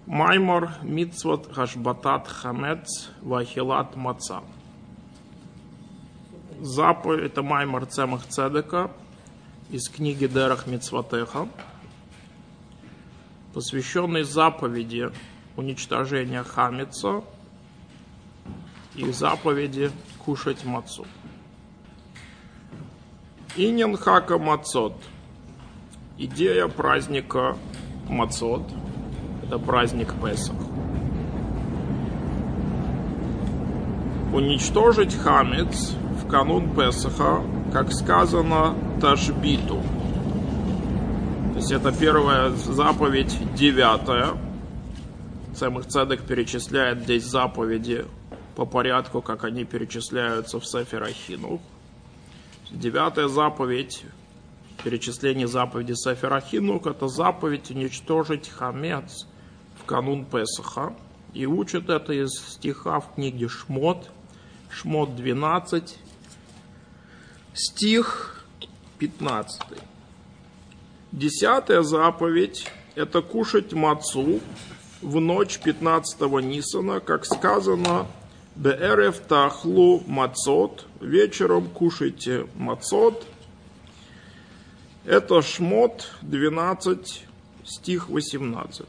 Маймор мицвот хашбатат хамец вахилат маца. Заповедь, это маймор Цемах Цедека из книги Дерах Мицвотеха, посвященный заповеди уничтожения хамеца и заповеди кушать мацу. Инин хака мацот. Идея праздника мацот. Это праздник Песах. Уничтожить хамец в канун Песаха, как сказано, ташбиту. То есть это первая заповедь, 9. Цемах Цедек перечисляет здесь заповеди по порядку, как они перечисляются в Сефер Ахинух. 9 заповедь, перечисление заповеди Сефер Ахинух, это заповедь уничтожить хамец в канун Песаха. И учат это из стиха в книге Шмот. Шмот 12, стих 15. 10 заповедь – это кушать мацу в ночь 15-го Нисана, как сказано, «Беэрев тахлу мацот», вечером кушайте мацот. Это Шмот 12, стих 18.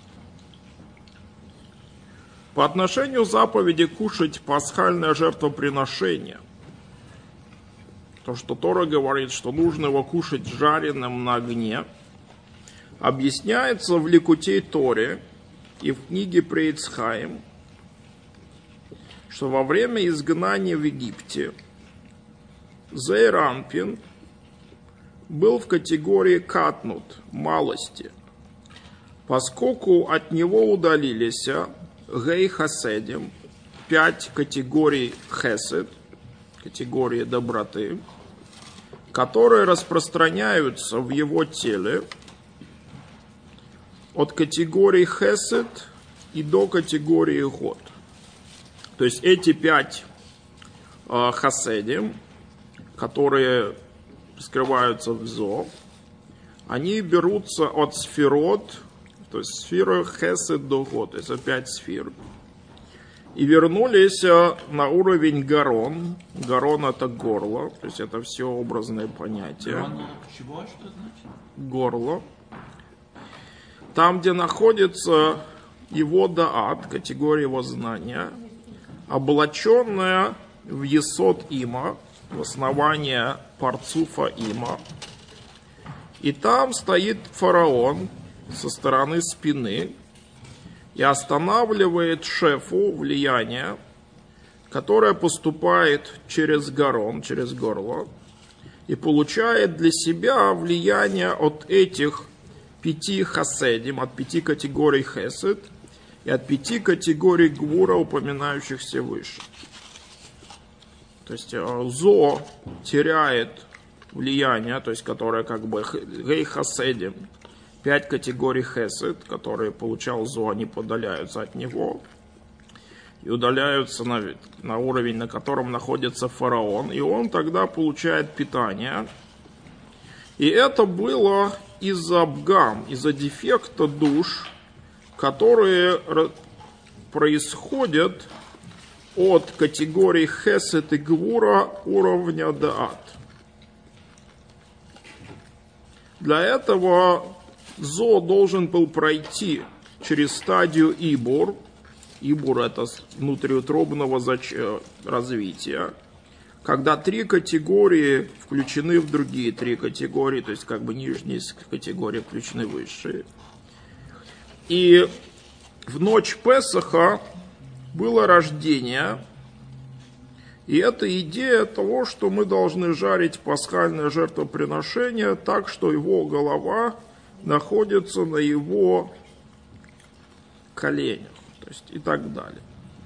По отношению к заповеди кушать пасхальное жертвоприношение, то, что Тора говорит, что нужно его кушать жареным на огне, объясняется в Ликутей Торе и в книге Прейтс Хаим, что во время изгнания в Египте Зеир Анпин был в категории катнут, малости, поскольку от него удалились гей хаседим, 5 категорий хесед, категории доброты, которые распространяются в его теле от категории хесед и до категории год. То есть эти 5 хаседим, которые скрываются в зо, они берутся от сферот, то есть сфера хесед до год, то есть 5 сфер. И вернулись на уровень горон. Горон это горло, то есть это все образные понятия. Горон чего? Что значит? Горло. Там, где находится его даат, категория его знания, облаченная в есод има, в основание парцуфа има. И там стоит фараон со стороны спины и останавливает шефу влияние, которое поступает через горон, через горло, и получает для себя влияние от этих 5 хаседим, от 5 категорий хесед и от 5 категорий гвура, упоминающихся выше. То есть зо теряет влияние, то есть которое как бы гей хаседим, 5 категорий хесед, которые получал зо, они удаляются от него и удаляются на уровень, на котором находится фараон, и он тогда получает питание. И это было из-за бгам, из-за дефекта душ, которые происходят от категории хесед и гвура уровня даат. Для этого зо должен был пройти через стадию ибур. Ибур – это внутриутробного развития, когда 3 категории включены в другие 3 категории, то есть как бы нижние категории включены в высшие. И в ночь Песаха было рождение, и это идея того, что мы должны жарить пасхальное жертвоприношение так, что его голова находится на его коленях, то есть и так далее.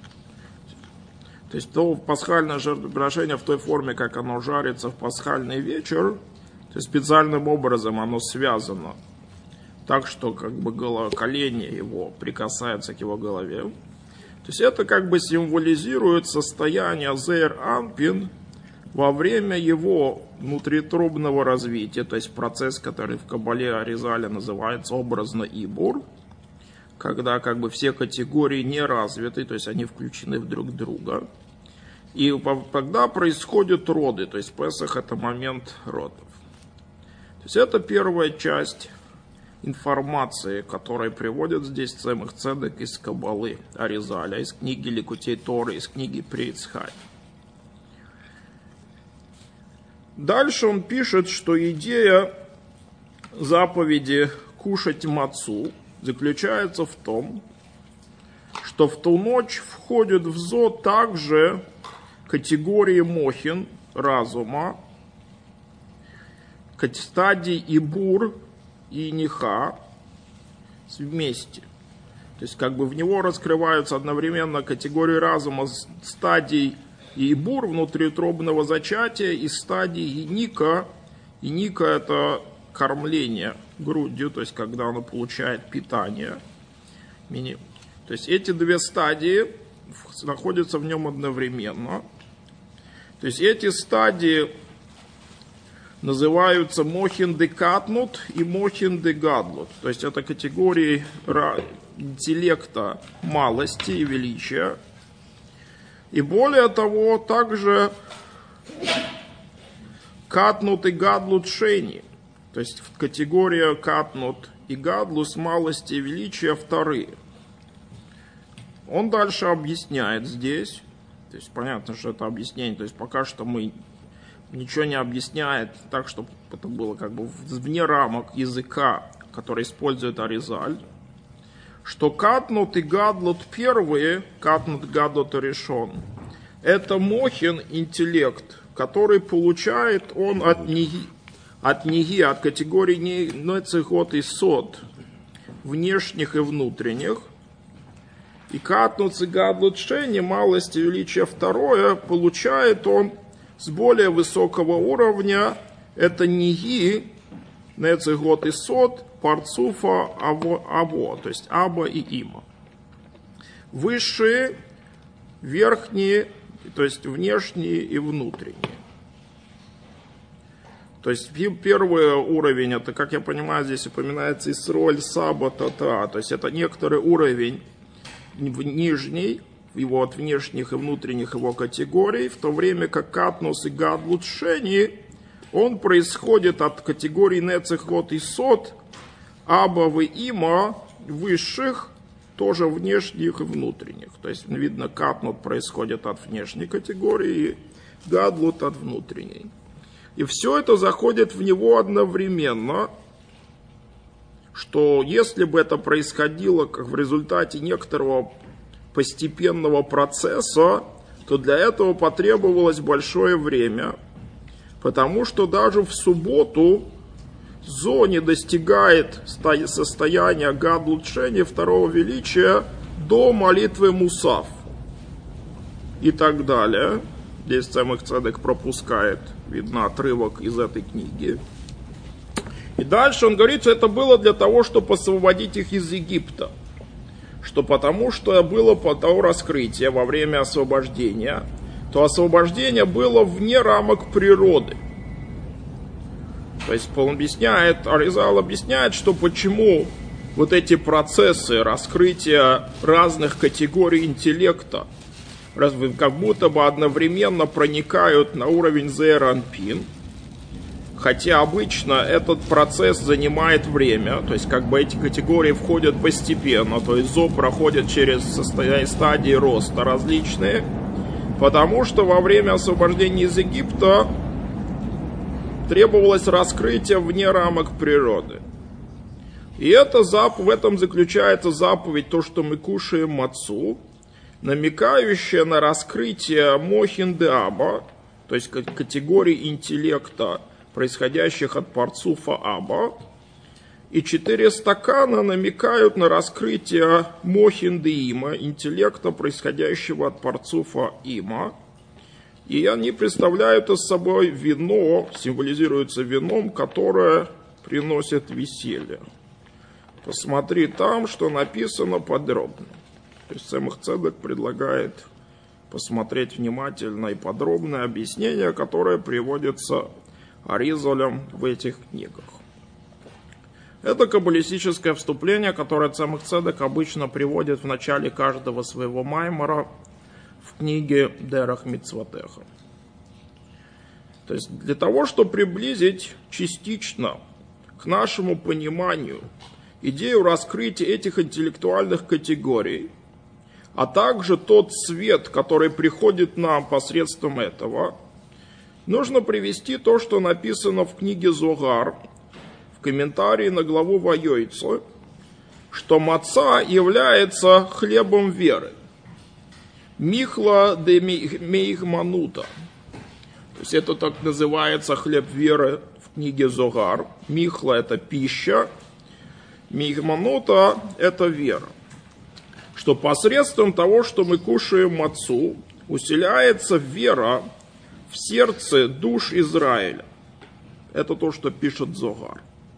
То есть то пасхальное жертвоприношение в той форме, как оно жарится в пасхальный вечер, то есть специальным образом оно связано так, что как бы колени его прикасаются к его голове. То есть это как бы символизирует состояние Зеир Анпин во время его внутриутробного развития, то есть процесс, который в Кабале Аризаля называется образно Ибур, когда как бы все категории не развиты, то есть они включены в друг друга. И тогда происходят роды, то есть Песах это момент родов. То есть это первая часть информации, которая приводит здесь Цемах Цедек из Каббалы Аризаля, из книги Ликутей Торы, из книги При Ицхаке. Дальше он пишет, что идея заповеди кушать мацу заключается в том, что в ту ночь входят в зо также категории мохин, разума, стадии ибур и ниха вместе. То есть как бы в него раскрываются одновременно категории разума, стадий ибур, внутриутробного зачатия, и стадии ника. И ника это кормление грудью, то есть когда оно получает питание. То есть эти две стадии находятся в нем одновременно. То есть эти стадии называются мохин де катнут и мохин де гадлут. То есть это категории интеллекта малости и величия. И более того, также катнут и гадлут шейни. То есть категория катнут и гадлут малости и величия вторые. Он дальше объясняет здесь. То есть понятно, что это объяснение. То есть пока что мы ничего не объясняет так, чтобы это было как бы вне рамок языка, который использует Аризаль. Что катнут и гадлут первые, катнут гадлут решен, это мохин интеллект, который получает он от ниги, от категории нецехот и сот, внешних и внутренних. И катнут и гадлут шени, малость и величие второе, получает он с более высокого уровня, это ниги, нецехот и сот, парцуфа, аво, то есть аба и има. Высшие, верхние, то есть внешние и внутренние. То есть первый уровень, это, как я понимаю, здесь упоминается Исроль, Саба, Тата, то есть это некоторый уровень нижний, его от внешних и внутренних его категорий, в то время как катнус и гадлут шени, он происходит от категории нецехот и сот, абав и има, высших, тоже внешних и внутренних. То есть, видно, катнут происходит от внешней категории, гадлут от внутренней. И все это заходит в него одновременно, что если бы это происходило как в результате некоторого постепенного процесса, то для этого потребовалось большое время, потому что даже в субботу зо не достигает состояния гадлут-шени, второго величия, до молитвы мусав и так далее. Здесь Цемах Цедек пропускает, видно, отрывок из этой книги. И дальше он говорит, что это было для того, чтобы освободить их из Египта. Что потому что было по того раскрытия во время освобождения, то освобождение было вне рамок природы. То есть он объясняет, Аризал объясняет, что почему вот эти процессы раскрытия разных категорий интеллекта как будто бы одновременно проникают на уровень Зеэр-Анпин, хотя обычно этот процесс занимает время, то есть как бы эти категории входят постепенно, то есть зо проходит через стадии роста различные, потому что во время освобождения из Египта требовалось раскрытие вне рамок природы. И в этом заключается заповедь, то, что мы кушаем мацу, намекающая на раскрытие мохин де аба, то есть категории интеллекта, происходящих от парцуфа аба. И 4 стакана намекают на раскрытие мохин де има, интеллекта, происходящего от парцуфа има. И они представляют из собой вино, символизируются вином, которое приносит веселье. Посмотри там, что написано подробно. То есть Цемах Цедек предлагает посмотреть внимательно и подробное объяснение, которое приводится Аризалем в этих книгах. Это каббалистическое вступление, которое Цемах Цедек обычно приводит в начале каждого своего маймора в книге Дерах Мицвотеха. То есть для того, чтобы приблизить частично к нашему пониманию идею раскрытия этих интеллектуальных категорий, а также тот свет, который приходит нам посредством этого, нужно привести то, что написано в книге Зогар, в комментарии на главу Вайойцо, что маца является хлебом веры. Михла де мейхманута. То есть это так называется хлеб веры в книге Зогар. Михла – это пища, мейхманута – это вера. Что посредством того, что мы кушаем мацу, усиляется вера в сердце душ Израиля. Это то, что пишет Зогар.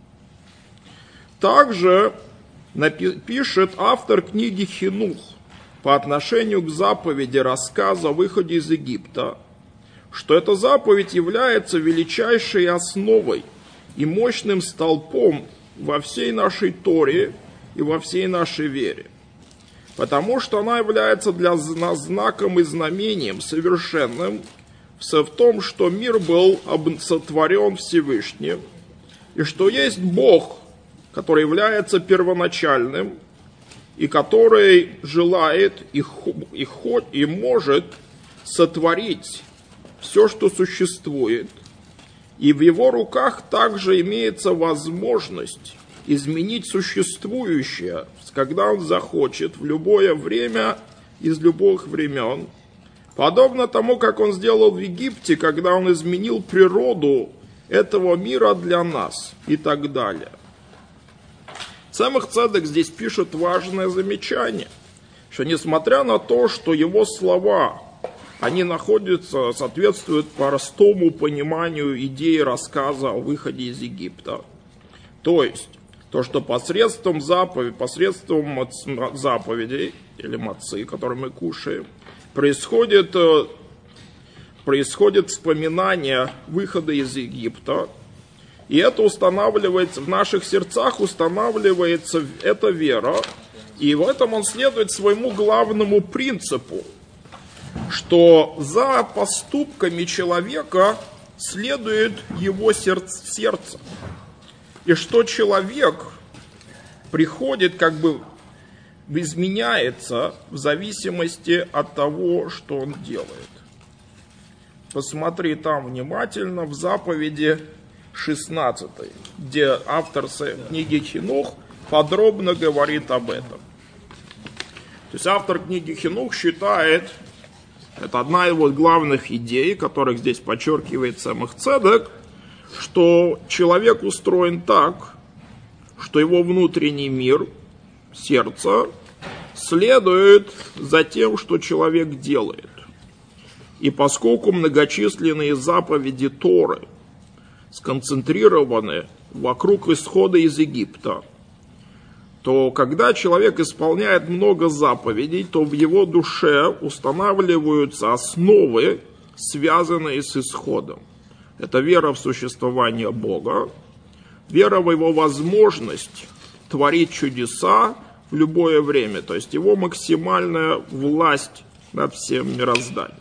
Также пишет автор книги Хинух по отношению к заповеди рассказа о выходе из Египта, что эта заповедь является величайшей основой и мощным столпом во всей нашей Торе и во всей нашей вере. Потому что она является для нас знаком и знамением совершенным в том, что мир был сотворен Всевышним, и что есть Бог, который является первоначальным, и который желает и может сотворить все, что существует, и в его руках также имеется возможность изменить существующее, когда он захочет, в любое время, из любых времен, подобно тому, как он сделал в Египте, когда он изменил природу этого мира для нас и так далее. Цемах Цедек здесь пишет важное замечание, что несмотря на то, что его слова, они соответствуют простому пониманию идеи рассказа о выходе из Египта, то есть то, что посредством заповедей или мацы, которые мы кушаем, происходит вспоминание выхода из Египта, и это устанавливается в наших сердцах, устанавливается эта вера, и в этом он следует своему главному принципу, что за поступками человека следует его сердце, и что человек приходит, изменяется в зависимости от того, что он делает. Посмотри там внимательно в заповеди 16, где автор книги Хинух подробно говорит об этом. То есть автор книги Хинух считает, это одна из его главных идей, которых здесь подчеркивает Цемах Цедек, что человек устроен так, что его внутренний мир, сердце, следует за тем, что человек делает. И поскольку многочисленные заповеди Торы сконцентрированы вокруг исхода из Египта, то когда человек исполняет много заповедей, то в его душе устанавливаются основы, связанные с исходом. Это вера в существование Бога, вера в его возможность творить чудеса в любое время, то есть его максимальная власть над всем мирозданием.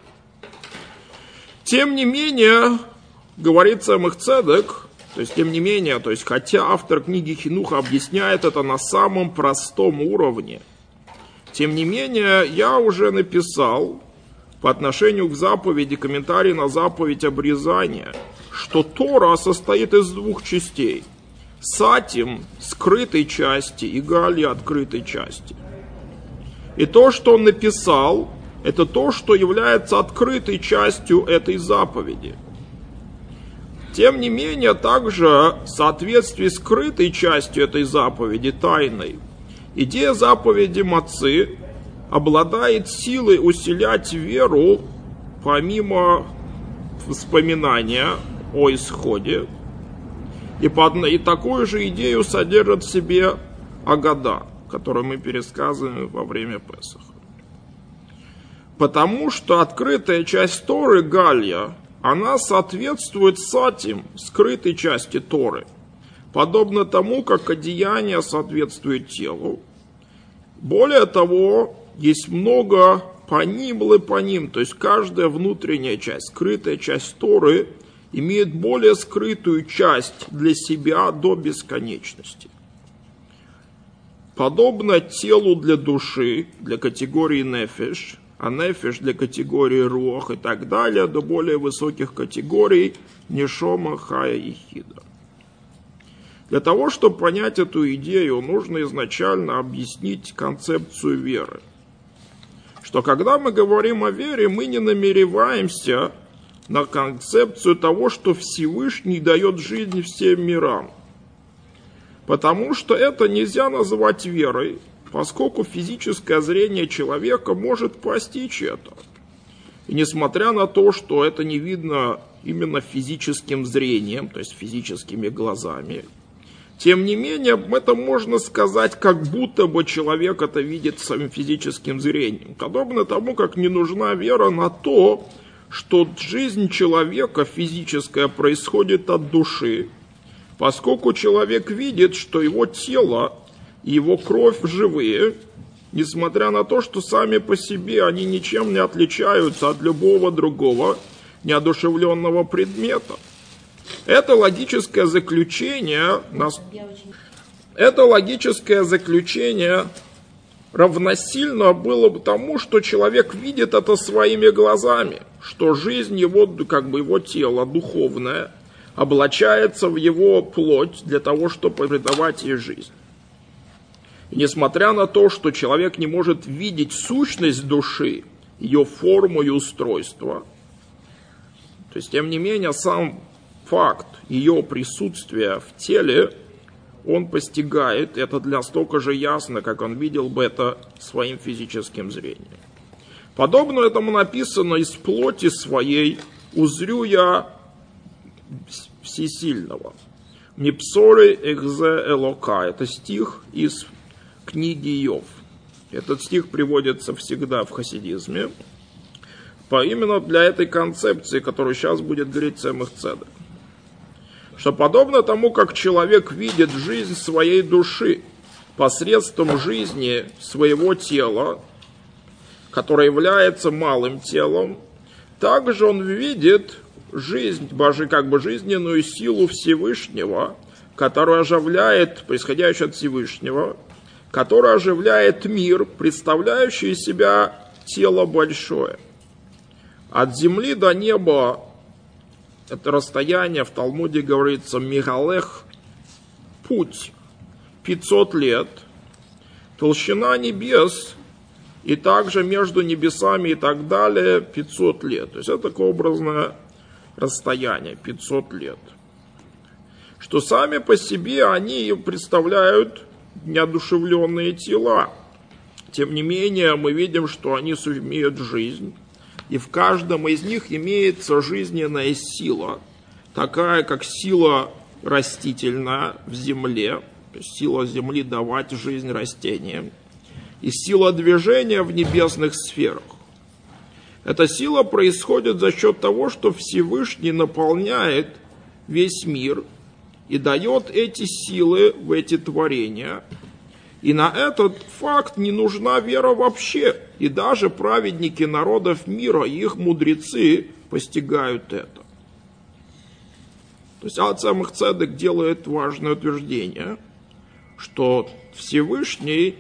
Тем не менее, говорит Цемах Цедек, хотя автор книги Хинуха объясняет это на самом простом уровне, тем не менее, я уже написал по отношению к заповеди, комментарий на заповедь обрезания, что Тора состоит из двух частей. Сатим, скрытой части, и Галия, открытой части. И то, что он написал, это то, что является открытой частью этой заповеди. Тем не менее, также в соответствии с скрытой частью этой заповеди, тайной, идея заповеди мацы обладает силой усилять веру помимо вспоминания о исходе. И такую же идею содержит в себе Агада, которую мы пересказываем во время Песаха. Потому что открытая часть Торы, Галия, она соответствует сатим, скрытой части Торы. подобно тому, как одеяние соответствует телу. Более того, есть много паним лепаним, то есть каждая внутренняя часть, скрытая часть Торы, имеет более скрытую часть для себя до бесконечности. Подобно телу для души, для категории нефеш, а нефеш для категории руах и так далее, до более высоких категорий нешома, хая и хида. Для того, чтобы понять эту идею, нужно изначально объяснить концепцию веры. Что когда мы говорим о вере, мы не намереваемся на концепцию того, что Всевышний дает жизнь всем мирам. Потому что это нельзя называть верой, поскольку физическое зрение человека может постичь это. И несмотря на то, что это не видно именно физическим зрением, то есть физическими глазами, тем не менее, это можно сказать, как будто бы человек это видит своим физическим зрением. Подобно тому, как не нужна вера на то, что жизнь человека физическая происходит от души, поскольку человек видит, что его тело и его кровь живые, несмотря на то, что сами по себе они ничем не отличаются от любого другого неодушевленного предмета. Это логическое заключение равносильно было бы тому, что человек видит это своими глазами, что жизнь его, его тело духовное, облачается в его плоть для того, чтобы придавать ей жизнь. И несмотря на то, что человек не может видеть сущность души, ее форму и устройство, то есть, тем не менее, сам факт ее присутствия в теле, он постигает, это настолько же ясно, как он видел бы это своим физическим зрением. Подобно этому написано: «Из плоти своей узрю я всесильного». «Мипсоры экзе элока» – это стих из книги Иов. Этот стих приводится всегда в хасидизме, именно для этой концепции, которую сейчас будет говорить Цемах Цедек. Что подобно тому, как человек видит жизнь своей души посредством жизни своего тела, которое является малым телом, также он видит жизнь, жизненную силу Всевышнего, которая оживляет, происходящую от Всевышнего, которая оживляет мир, представляющий из себя тело большое. От земли до неба это расстояние, в Талмуде говорится, мигалех, путь, 500 лет, толщина небес, и также между небесами и так далее 500 лет. То есть это такое образное расстояние, 500 лет. Что сами по себе они представляют неодушевленные тела. Тем не менее, мы видим, что они имеют жизнь. И в каждом из них имеется жизненная сила, такая как сила растительная в земле, то есть сила земли давать жизнь растениям, и сила движения в небесных сферах. Эта сила происходит за счет того, что Всевышний наполняет весь мир и дает эти силы в эти творения. И на этот факт не нужна вера вообще. И даже праведники народов мира и их мудрецы постигают это. То есть Цемах Цедек делает важное утверждение, что Всевышний,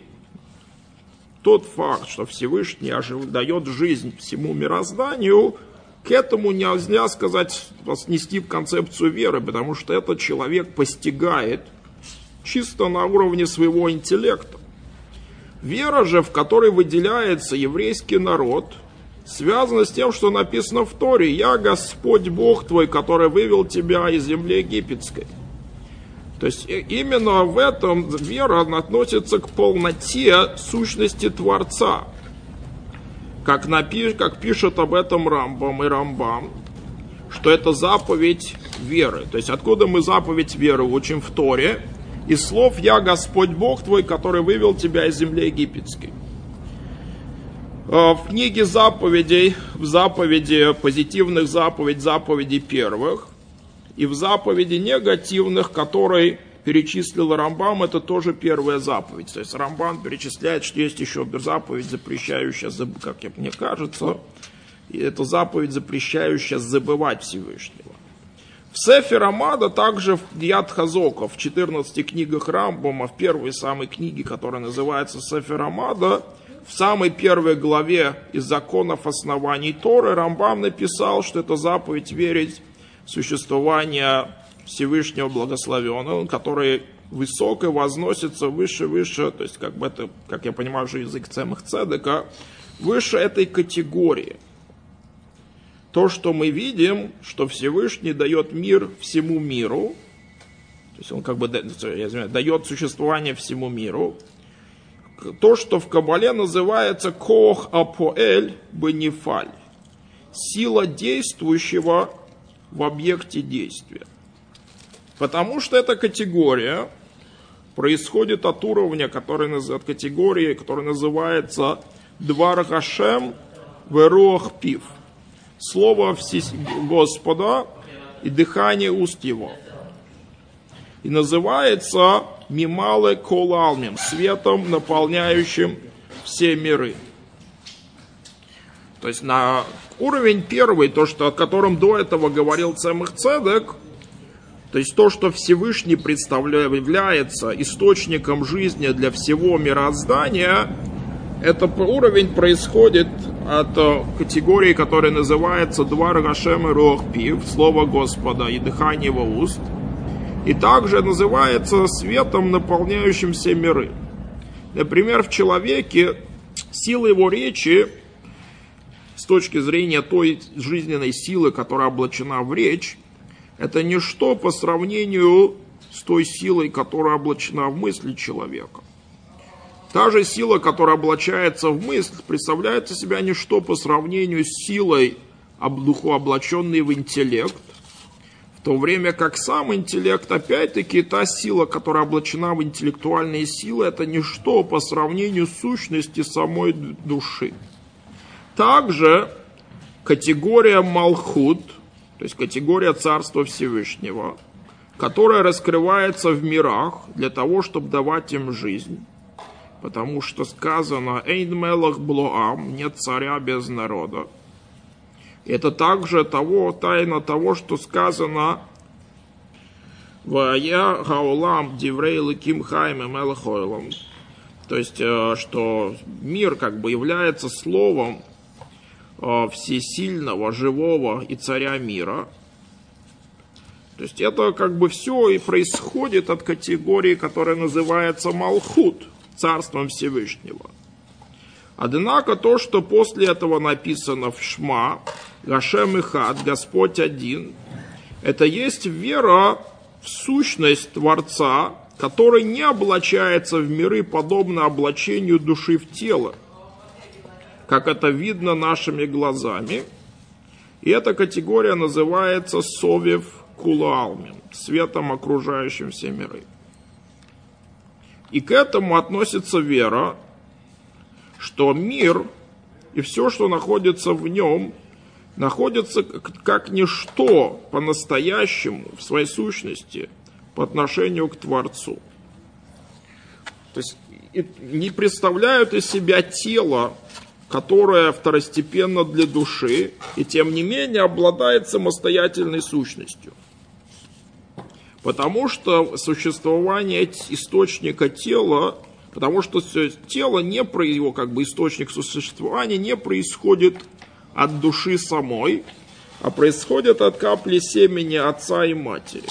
тот факт, что Всевышний дает жизнь всему мирозданию, к этому нельзя сказать, снести в концепцию веры, потому что этот человек постигает чисто на уровне своего интеллекта. Вера же, в которой выделяется еврейский народ, связана с тем, что написано в Торе: «Я Господь Бог твой, который вывел тебя из земли египетской». То есть именно в этом вера относится к полноте сущности Творца. Как пишет об этом Рамбам и Рамбам, что это заповедь веры. То есть откуда мы заповедь веры учим в Торе? Из слов «Я Господь Бог твой, который вывел тебя из земли египетской». В книге заповедей, в заповеди позитивных заповедей первых, и в заповеди негативных, которые перечислил Рамбам, это тоже первая заповедь. То есть Рамбам перечисляет, что есть еще заповедь, запрещающая, как мне кажется, и это заповедь, запрещающая забывать Всевышнего. В Сефер Амада, также в Яд Хазока, в 14 книгах Рамбама, в первой самой книге, которая называется Сефер Амада, в самой первой главе из законов оснований Торы Рамбам написал, что это заповедь верить в существование Всевышнего Благословенного, который высоко возносится выше, то есть как бы это, как я понимаю, уже язык Цемах Цедека, выше этой категории. То, что мы видим, что Всевышний дает мир всему миру, то есть он как бы дает существование всему миру, то, что в Кабале называется Коах Апоэль Бенефаль, сила действующего в объекте действия. Потому что эта категория происходит от уровня, от категории, которая называется Двар Хашем Веруах Пив. Слово Господа и дыхание уст Его. И называется Мимале Колалмим, светом, наполняющим все миры. То есть на уровень первый, то, что, о котором до этого говорил Цемах Цедек, то есть то, что Всевышний является источником жизни для всего мироздания, этот уровень происходит от категории, которая называется Двар Гашем и Руах Пив, слово Господа и дыхание Его уст, и также называется светом, наполняющим все миры. Например, в человеке сила его речи, с точки зрения той жизненной силы, которая облачена в речь, это ничто по сравнению с той силой, которая облачена в мысли человека. Та же сила, которая облачается в мысль, представляет из себя ничто по сравнению с силой, облаченной в интеллект, в то время как сам интеллект, опять-таки, та сила, которая облачена в интеллектуальные силы, это ничто по сравнению с сущностью самой души. Также категория Малхут, то есть категория Царства Всевышнего, которая раскрывается в мирах для того, чтобы давать им жизнь. Потому что сказано «Эйн мелах блоам», нет царя без народа. Это также тайна того, что сказано «Вая гаулам диврей ликим хайм и мелах ойлам». То есть, что мир как бы является словом всесильного, живого и царя мира. То есть это как бы все и происходит от категории, которая называется Малхут, Царством Всевышнего. Однако то, что после этого написано в Шма, Гашем Ихад, Господь один, это есть вера в сущность Творца, который не облачается в миры, подобно облачению души в тело, как это видно нашими глазами. И эта категория называется Совев Кулаалмин, светом, окружающим все миры. И к этому относится вера, что мир и все, что находится в нем, находится как ничто по-настоящему в своей сущности по отношению к Творцу. То есть не представляют из себя тело, которое второстепенно для души, и тем не менее обладает самостоятельной сущностью. Потому что существование источника тела, потому что тело, его как бы источник существования не происходит от души самой, а происходит от капли семени отца и матери.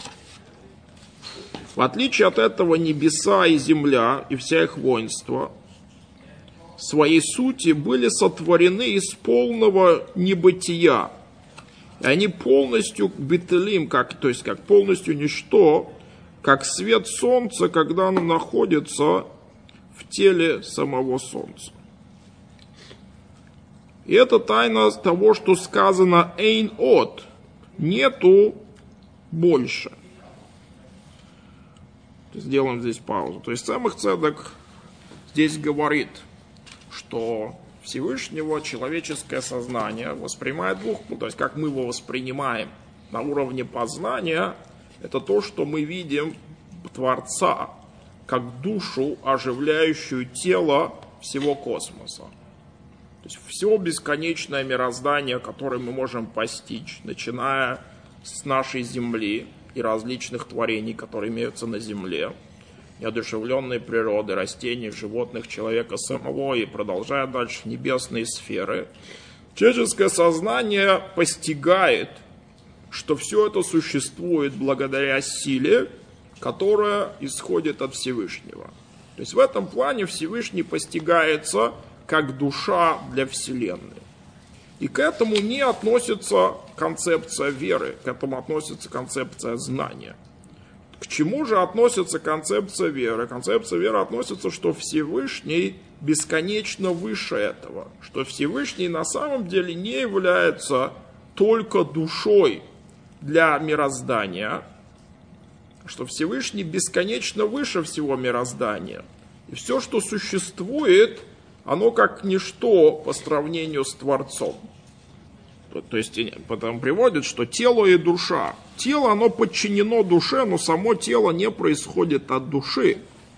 В отличие от этого небеса и земля и вся их воинство в своей сути были сотворены из полного небытия. И они полностью бетелим, то есть как полностью ничто, как свет солнца, когда оно находится в теле самого солнца. И это тайна того, что сказано «эйн от», нету больше. Сделаем здесь паузу. То есть Цемах Цедек здесь говорит, что Всевышнего человеческое сознание воспринимает то есть как мы его воспринимаем на уровне познания, это то, что мы видим Творца как душу, оживляющую тело всего космоса. То есть все бесконечное мироздание, которое мы можем постичь, начиная с нашей Земли и различных творений, которые имеются на Земле, неодушевленной природы, растений, животных, человека самого, и продолжая дальше небесные сферы, человеческое сознание постигает, что все это существует благодаря силе, которая исходит от Всевышнего. То есть в этом плане Всевышний постигается как душа для Вселенной. И к этому не относится концепция веры, к этому относится концепция знания. К чему же относится концепция веры? Концепция веры относится, что Всевышний бесконечно выше этого, что Всевышний на самом деле не является только душой для мироздания, что Всевышний бесконечно выше всего мироздания. И все, что существует, оно как ничто по сравнению с Творцом. То есть потом приводит, что тело и душа. Тело, оно подчинено душе, но само тело не происходит от души.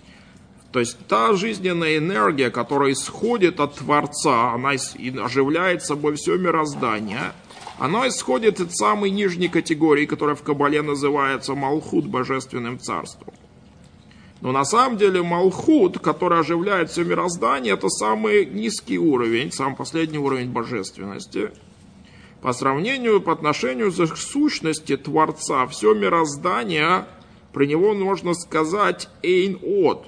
То есть та жизненная энергия, которая исходит от Творца, она оживляет собой все мироздание, она исходит из самой нижней категории, которая в Кабале называется Малхут, Божественным Царством. Но на самом деле Малхут, который оживляет все мироздание, это самый низкий уровень, самый последний уровень божественности. По отношению к сущности Творца, все мироздание, про него можно сказать «эйн от»,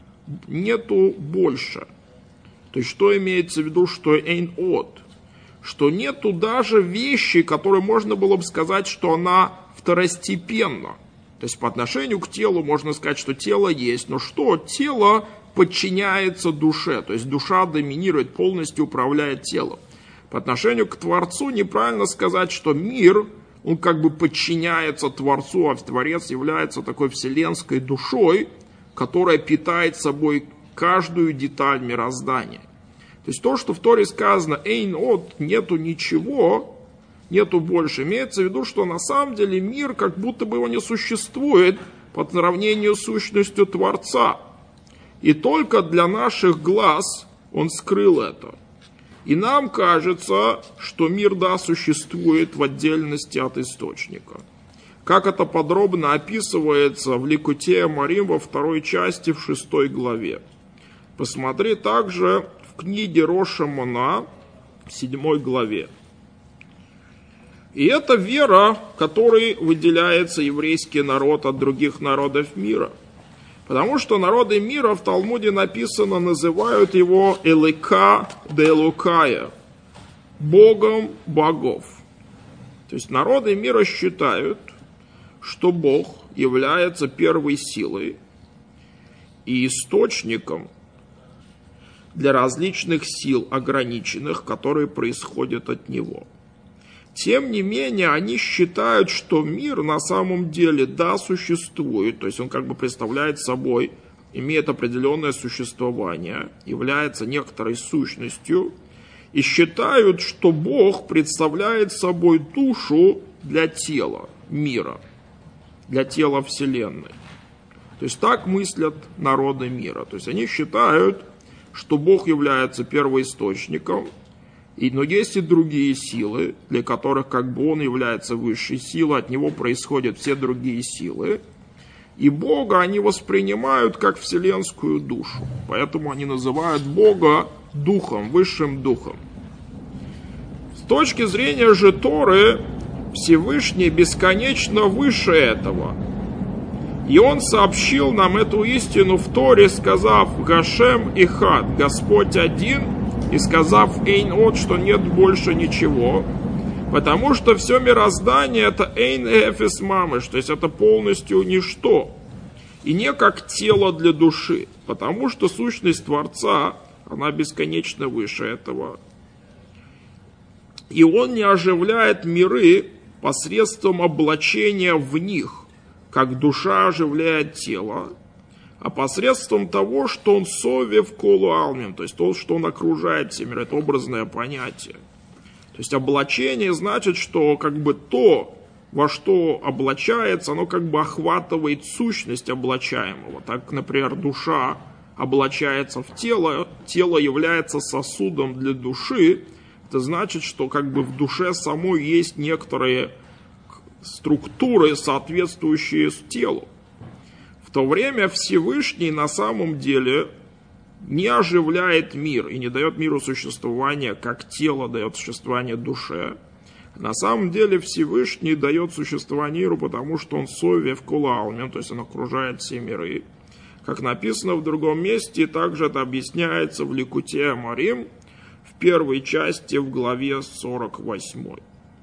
нету больше. То есть что имеется в виду, что «эйн от»? Что нету даже вещи, которые можно было бы сказать, что она второстепенна. То есть по отношению к телу можно сказать, что тело есть, но что? Тело подчиняется душе, то есть душа доминирует, полностью управляет телом. По отношению к Творцу неправильно сказать, что мир, он как бы подчиняется Творцу, а Творец является такой вселенской душой, которая питает собой каждую деталь мироздания. То есть то, что в Торе сказано «эйн от», нету ничего, нету больше, имеется в виду, что на самом деле мир как будто бы его не существует по сравнению с сущностью Творца. И только для наших глаз он скрыл это. И нам кажется, что мир, да, существует в отдельности от источника. Как это подробно описывается в Ликутей Амарим во 2 части, в 6 главе. Посмотри также в книге Рош ха-Шана, в 7 главе. И это вера, которой выделяется еврейский народ от других народов мира. Потому что народы мира, в Талмуде написано, называют его Элека де Элокая, Богом богов. То есть народы мира считают, что Бог является первой силой и источником для различных сил ограниченных, которые происходят от Него. Тем не менее, они считают, что мир на самом деле, да, существует, то есть он как бы представляет собой, имеет определенное существование, является некоторой сущностью, и считают, что Бог представляет собой душу для тела мира, для тела Вселенной. То есть так мыслят народы мира. То есть они считают, что Бог является первоисточником, но есть и другие силы, для которых как бы Он является высшей силой, от Него происходят все другие силы. И Бога они воспринимают как вселенскую душу. Поэтому они называют Бога Духом, Высшим Духом. С точки зрения же Торы, Всевышний бесконечно выше этого. И Он сообщил нам эту истину в Торе, сказав «Гашем Ихад», Господь один, и сказав «Эйн от», что нет больше ничего, потому что все мироздание это «Эйн эфес мамыш», то есть это полностью ничто, и не как тело для души, потому что сущность Творца, она бесконечно выше этого. И Он не оживляет миры посредством облачения в них, как душа оживляет тело, а посредством того, что Он совев колу алмим, то есть то, что Он окружает все миры, это образное понятие. То есть облачение значит, что как бы то, во что облачается, оно как бы охватывает сущность облачаемого. Так, например, душа облачается в тело, тело является сосудом для души. Это значит, что как бы в душе самой есть некоторые структуры, соответствующие телу. В то время Всевышний на самом деле не оживляет мир и не дает миру существования, как тело дает существование душе. На самом деле Всевышний дает существование миру, потому что он совев кулаалмин, то есть он окружает все миры. Как написано в другом месте, также это объясняется в Ликутей Амарим, в первой части, в главе 48.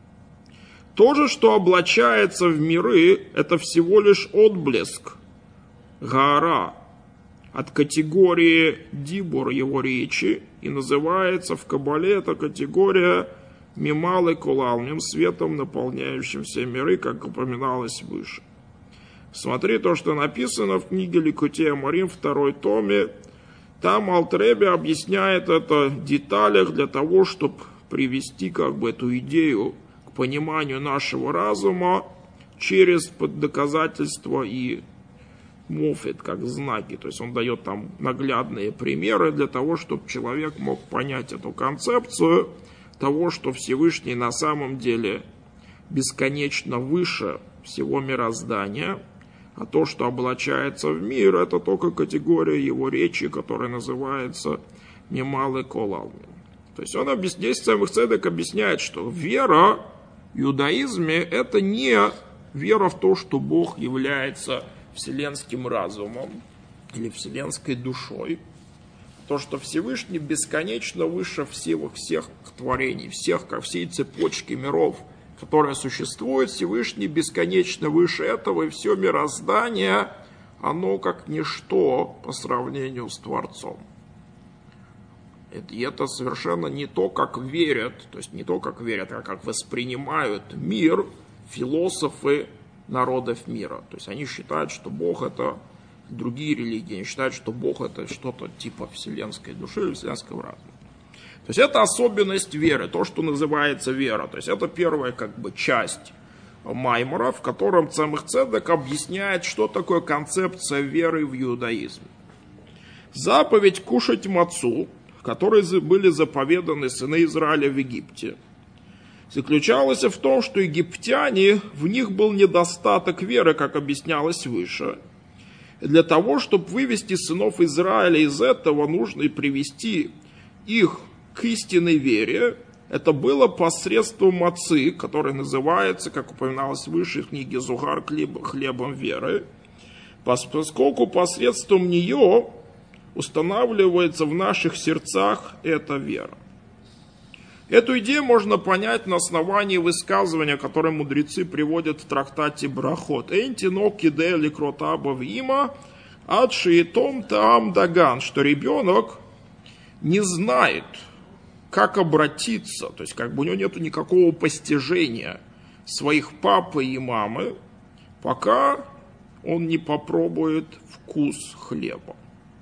То же, что облачается в миры, это всего лишь отблеск Гаара от категории дибур, его речи, и называется в Кабале эта категория мималы кулалмим, светом, наполняющим все миры, как упоминалось выше. Смотри то, что написано в книге Ликутей Амарим, 2 томе. Там Алтер Ребе объясняет это в деталях для того, чтобы привести как бы эту идею к пониманию нашего разума через доказательства и мофет, как знаки. То есть он дает там наглядные примеры для того, чтобы человек мог понять эту концепцию того, что Всевышний на самом деле бесконечно выше всего мироздания, а то, что облачается в мир, это только категория его речи, которая называется «Мималы колалмин». То есть он здесь Цемах Цедек объясняет, что вера в иудаизме – это не вера в то, что Бог является вселенским разумом или вселенской душой. То, что Всевышний бесконечно выше всех творений, всей цепочки миров, которая существует, Всевышний бесконечно выше этого, и все мироздание, оно как ничто по сравнению с Творцом. И это совершенно не то, как верят, то есть не то, как верят, а как воспринимают мир философы народов мира. То есть они считают, что Бог это другие религии, они считают, что Бог это что-то типа вселенской души или вселенского разума. То есть это особенность веры, то, что называется вера. То есть это первая как бы часть Маймора, в котором Цемах Цедек объясняет, что такое концепция веры в иудаизме. Заповедь кушать мацу, которые были заповеданы сыны Израиля в Египте, заключалась в том, что египтяне, в них был недостаток веры, как объяснялось выше. И для того, чтобы вывести сынов Израиля из этого, нужно и привести их к истинной вере. Это было посредством мацы, которая называется, как упоминалось выше в книге Зугар, хлебом веры, поскольку посредством нее устанавливается в наших сердцах эта вера. Эту идею можно понять на основании высказывания, которое мудрецы приводят в трактате Брахот. «Энтино киде ликротаба вима ад шиитом таам даган», что ребенок не знает, как обратиться, то есть как бы у него нет никакого постижения своих папы и мамы, пока он не попробует вкус хлеба.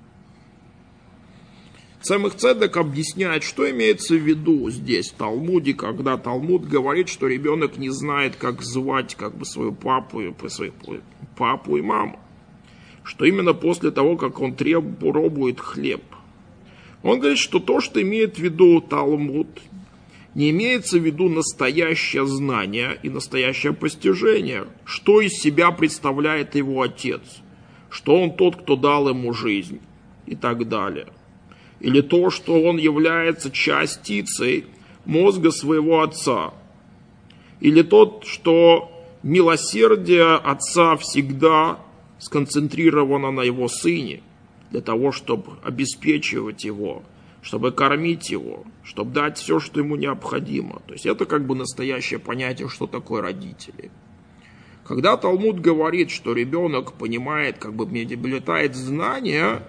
Цемах Цедек объясняет, что имеется в виду здесь в Талмуде, когда Талмуд говорит, что ребенок не знает, как звать как бы свою папу и маму. Что именно после того, как он пробует хлеб. Он говорит, что то, что имеет в виду Талмуд, не имеется в виду настоящее знание и настоящее постижение, что из себя представляет его отец, что он тот, кто дал ему жизнь и так далее. Или то, что он является частицей мозга своего отца. Или то, что милосердие отца всегда сконцентрировано на его сыне, для того, чтобы обеспечивать его, чтобы кормить его, чтобы дать все, что ему необходимо. То есть это как бы настоящее понятие, что такое родители. Когда Талмуд говорит, что ребенок понимает, как бы приобретает знания,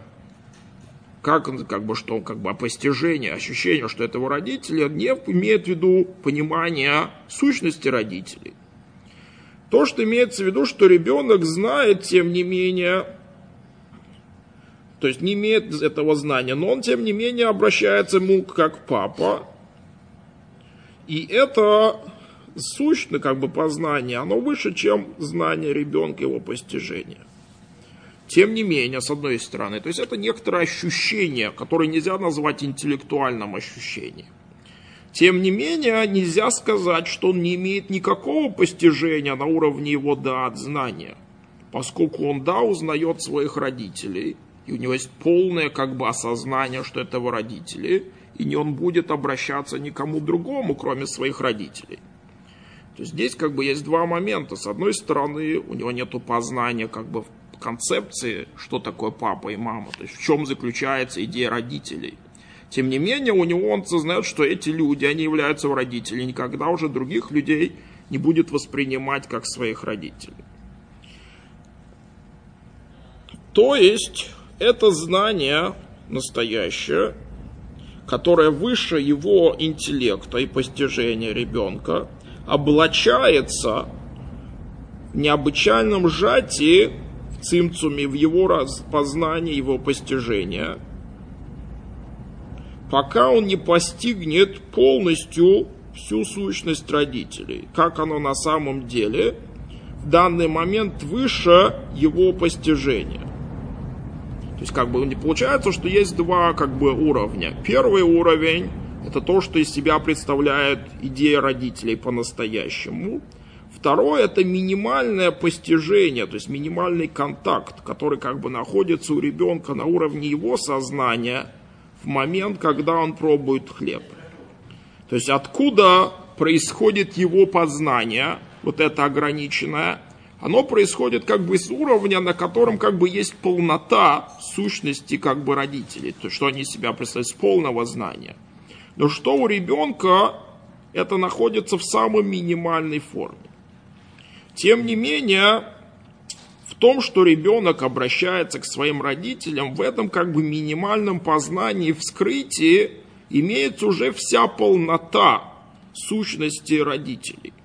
что постижение, ощущение, что это его родители, не имеет в виду понимание сущности родителей. То, что имеется в виду, что ребенок знает, тем не менее, то есть не имеет этого знания, но он, тем не менее, обращается ему как папа. И это сущное как бы познание, оно выше, чем знание ребенка, его постижения. Тем не менее, с одной стороны, то есть это некоторое ощущение, которое нельзя назвать интеллектуальным ощущением. Тем не менее, нельзя сказать, что он не имеет никакого постижения на уровне его даат знания, поскольку он узнает своих родителей, и у него есть полное как бы осознание, что это его родители, и не он будет обращаться никому другому, кроме своих родителей. То есть здесь как бы есть два момента. С одной стороны, у него нет познания как бы в концепции, что такое папа и мама, то есть в чем заключается идея родителей. Тем не менее, у него он сознает, что эти люди, они являются его родителями, никогда уже других людей не будет воспринимать как своих родителей. То есть, это знание настоящее, которое выше его интеллекта и постижения ребенка, облачается в необычайном сжатии в цимцуме, в его познании, его постижения, пока он не постигнет полностью всю сущность родителей, как оно на самом деле в данный момент выше его постижения. То есть как бы не получается, что есть два как бы уровня. Первый уровень — это то, что из себя представляет идея родителей по-настоящему. Второе — это минимальное постижение, то есть минимальный контакт, который как бы находится у ребенка на уровне его сознания в момент, когда он пробует хлеб. То есть откуда происходит его познание, вот это ограниченное, оно происходит как бы с уровня, на котором как бы есть полнота сущности как бы родителей, то есть что они себя представляют, с полного знания. Но что у ребенка это находится в самой минимальной форме. Тем не менее, в том, что ребенок обращается к своим родителям, в этом как бы минимальном познании, вскрытии имеется уже вся полнота сущности родителей.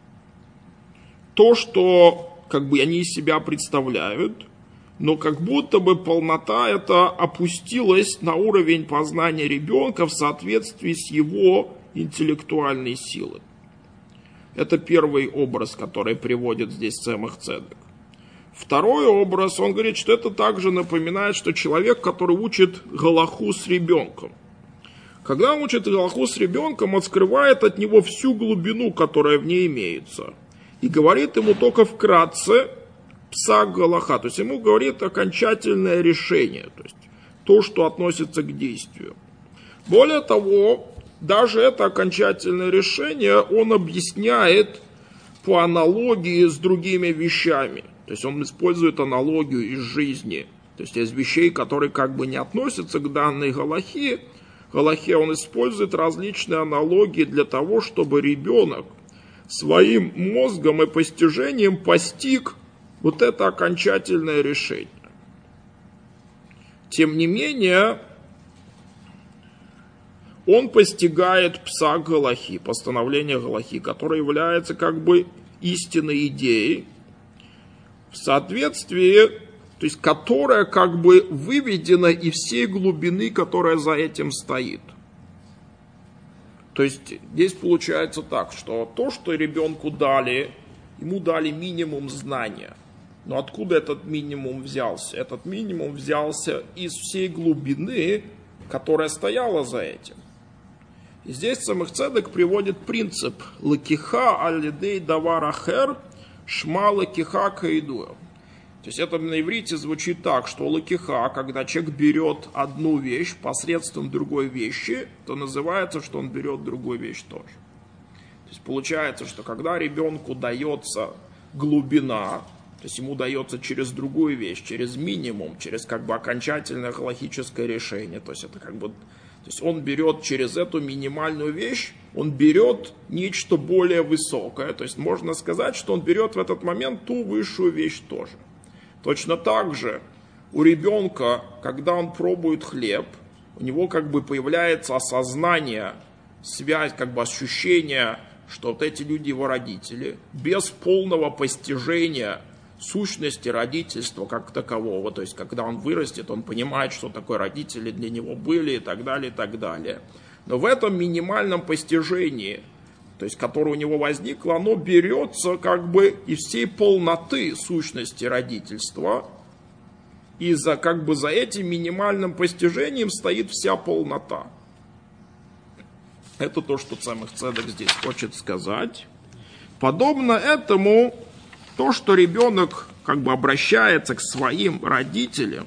То, что как бы они из себя представляют, но как будто бы полнота эта опустилась на уровень познания ребенка в соответствии с его интеллектуальной силой. Это первый образ, который приводит здесь Цемах Цедек. Второй образ, он говорит, что это также напоминает, что человек, который учит галаху с ребенком. Когда он учит галаху с ребенком, он скрывает от него всю глубину, которая в ней имеется. И говорит ему только вкратце псак галаха, то есть ему говорит окончательное решение, то есть то, что относится к действию. Более того, даже это окончательное решение он объясняет по аналогии с другими вещами. То есть он использует аналогию из жизни. То есть из вещей, которые как бы не относятся к данной галахе, он использует различные аналогии для того, чтобы ребенок своим мозгом и постижением постиг вот это окончательное решение. Тем не менее, он постигает псак галахи, постановление галахи, которое является как бы истинной идеей, в соответствии, то есть которая как бы выведена из всей глубины, которая за этим стоит. То есть здесь получается так, что то, что ребенку дали, ему дали минимум знания. Но откуда этот минимум взялся? Этот минимум взялся из всей глубины, которая стояла за этим. И здесь Цемах Цедек приводит принцип «Лакиха аль-лидей давар ахер шма лакиха каидуя». То есть это на иврите звучит так, что лакиха, когда человек берет одну вещь посредством другой вещи, то называется, что он берет другую вещь тоже. То есть получается, что когда ребенку дается глубина, то есть ему дается через другую вещь, через минимум, через как бы окончательное галахическое решение, то есть это как бы, то есть он берет через эту минимальную вещь, он берет нечто более высокое, то есть можно сказать, что он берет в этот момент ту высшую вещь тоже. Точно так же у ребенка, когда он пробует хлеб, у него как бы появляется осознание, связь, как бы ощущение, что вот эти люди его родители, без полного постижения сущности родительства как такового. То есть, когда он вырастет, он понимает, что такое родители для него были и так далее, и так далее. Но в этом минимальном постижении то есть которое у него возникло, оно берется как бы из всей полноты сущности родительства, и как бы за этим минимальным постижением стоит вся полнота. Это то, что Цемах Цедек здесь хочет сказать. Подобно этому, то, что ребенок как бы обращается к своим родителям,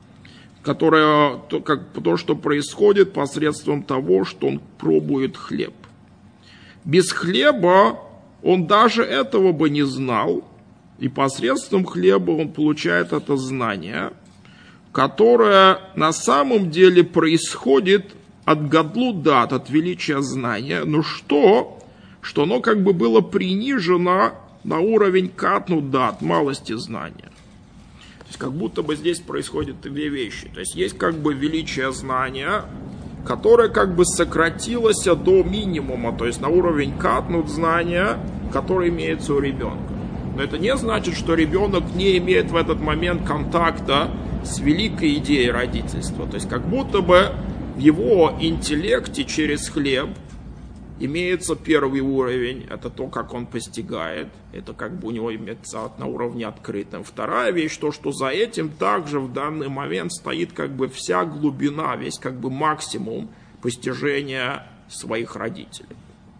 то, что происходит посредством того, что он пробует хлеб. Без хлеба он даже этого бы не знал, и посредством хлеба он получает это знание, которое на самом деле происходит от гадлут дат, от величия знания, но что оно как бы было принижено на уровень катнут дат, малости знания. То есть как будто бы здесь происходят две вещи. То есть есть как бы величие знания, которое как бы сократилось до минимума, то есть на уровень катнут знания, который имеется у ребенка. Но это не значит, что ребенок не имеет в этот момент контакта с великой идеей родительства. То есть как будто бы в его интеллекте через хлеб имеется первый уровень, это то, как он постигает, это как бы у него имеется на уровне открытом. Вторая вещь, то, что за этим также в данный момент стоит как бы вся глубина, весь как бы максимум постижения своих родителей.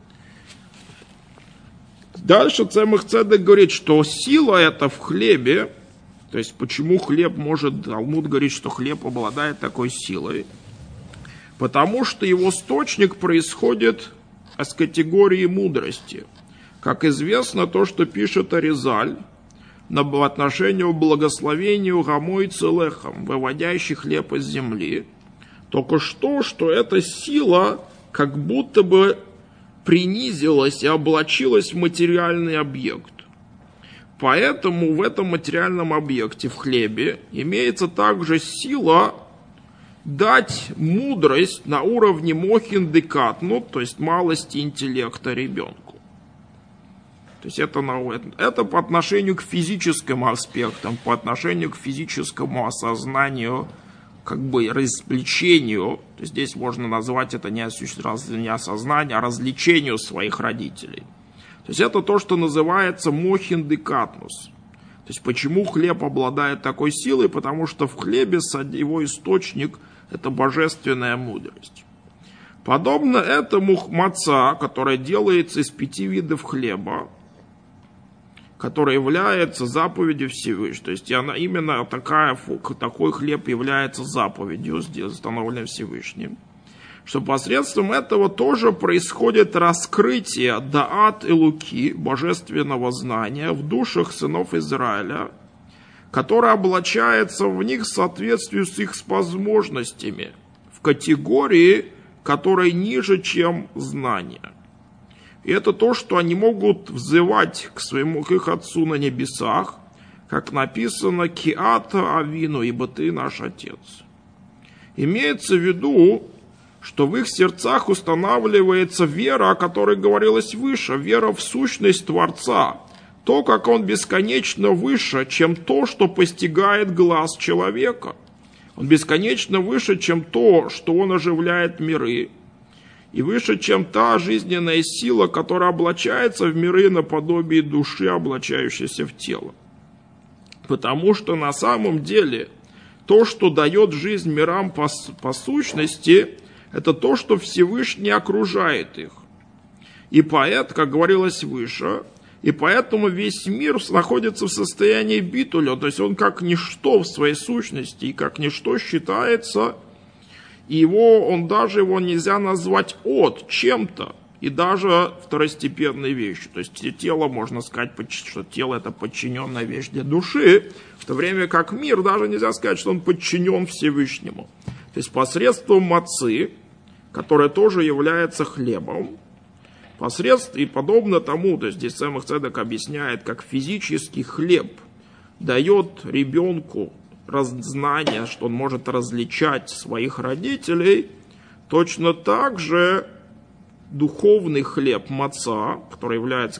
Дальше Цемах Цедек говорит, что сила это в хлебе, то есть почему хлеб может, Талмуд говорит, что хлеб обладает такой силой, потому что его источник происходит с категории мудрости. Как известно, то, что пишет Аризаль по отношению к благословению Гамой Целехом, выводящий хлеб из земли, только что эта сила как будто бы принизилась и облачилась в материальный объект. Поэтому в этом материальном объекте, в хлебе, имеется также сила дать мудрость на уровне мохин декатну, то есть малости интеллекта ребенку. То есть это по отношению к физическим аспектам, по отношению к физическому осознанию, как бы развлечению. То есть здесь можно назвать это не осознание, а развлечению своих родителей. То есть это то, что называется мохин декатнус. То есть почему хлеб обладает такой силой? Потому что в хлебе его источник – это божественная мудрость. Подобно этому маца, которая делается из 5 видов хлеба, которая является заповедью Всевышнего. То есть она именно такой хлеб является заповедью, установленной Всевышним. Что посредством этого тоже происходит раскрытие даат и луки, божественного знания, в душах сынов Израиля, которое облачается в них в соответствии с их возможностями, в категории, которая ниже, чем знание. И это то, что они могут взывать к их Отцу на небесах, как написано «Киата Авину, ибо ты наш Отец». Имеется в виду, что в их сердцах устанавливается вера, о которой говорилось выше, вера в сущность Творца, то, как он бесконечно выше, чем то, что постигает глаз человека. Он бесконечно выше, чем то, что он оживляет миры, и выше, чем та жизненная сила, которая облачается в миры наподобие души, облачающейся в тело. Потому что на самом деле то, что дает жизнь мирам по сущности, это то, что Всевышний окружает их. И поэтому, как говорилось выше, и поэтому весь мир находится в состоянии битуля, то есть он как ничто в своей сущности, и как ничто считается, и даже его нельзя назвать чем-то, и даже второстепенной вещью. То есть тело, можно сказать, что тело это подчиненная вещь для души, в то время как мир даже нельзя сказать, что он подчинен Всевышнему. То есть посредством мацы, которая тоже является хлебом, и подобно тому, то есть здесь Цемах Цедек объясняет, как физический хлеб дает ребенку знание, что он может различать своих родителей, точно так же духовный хлеб маца, который является,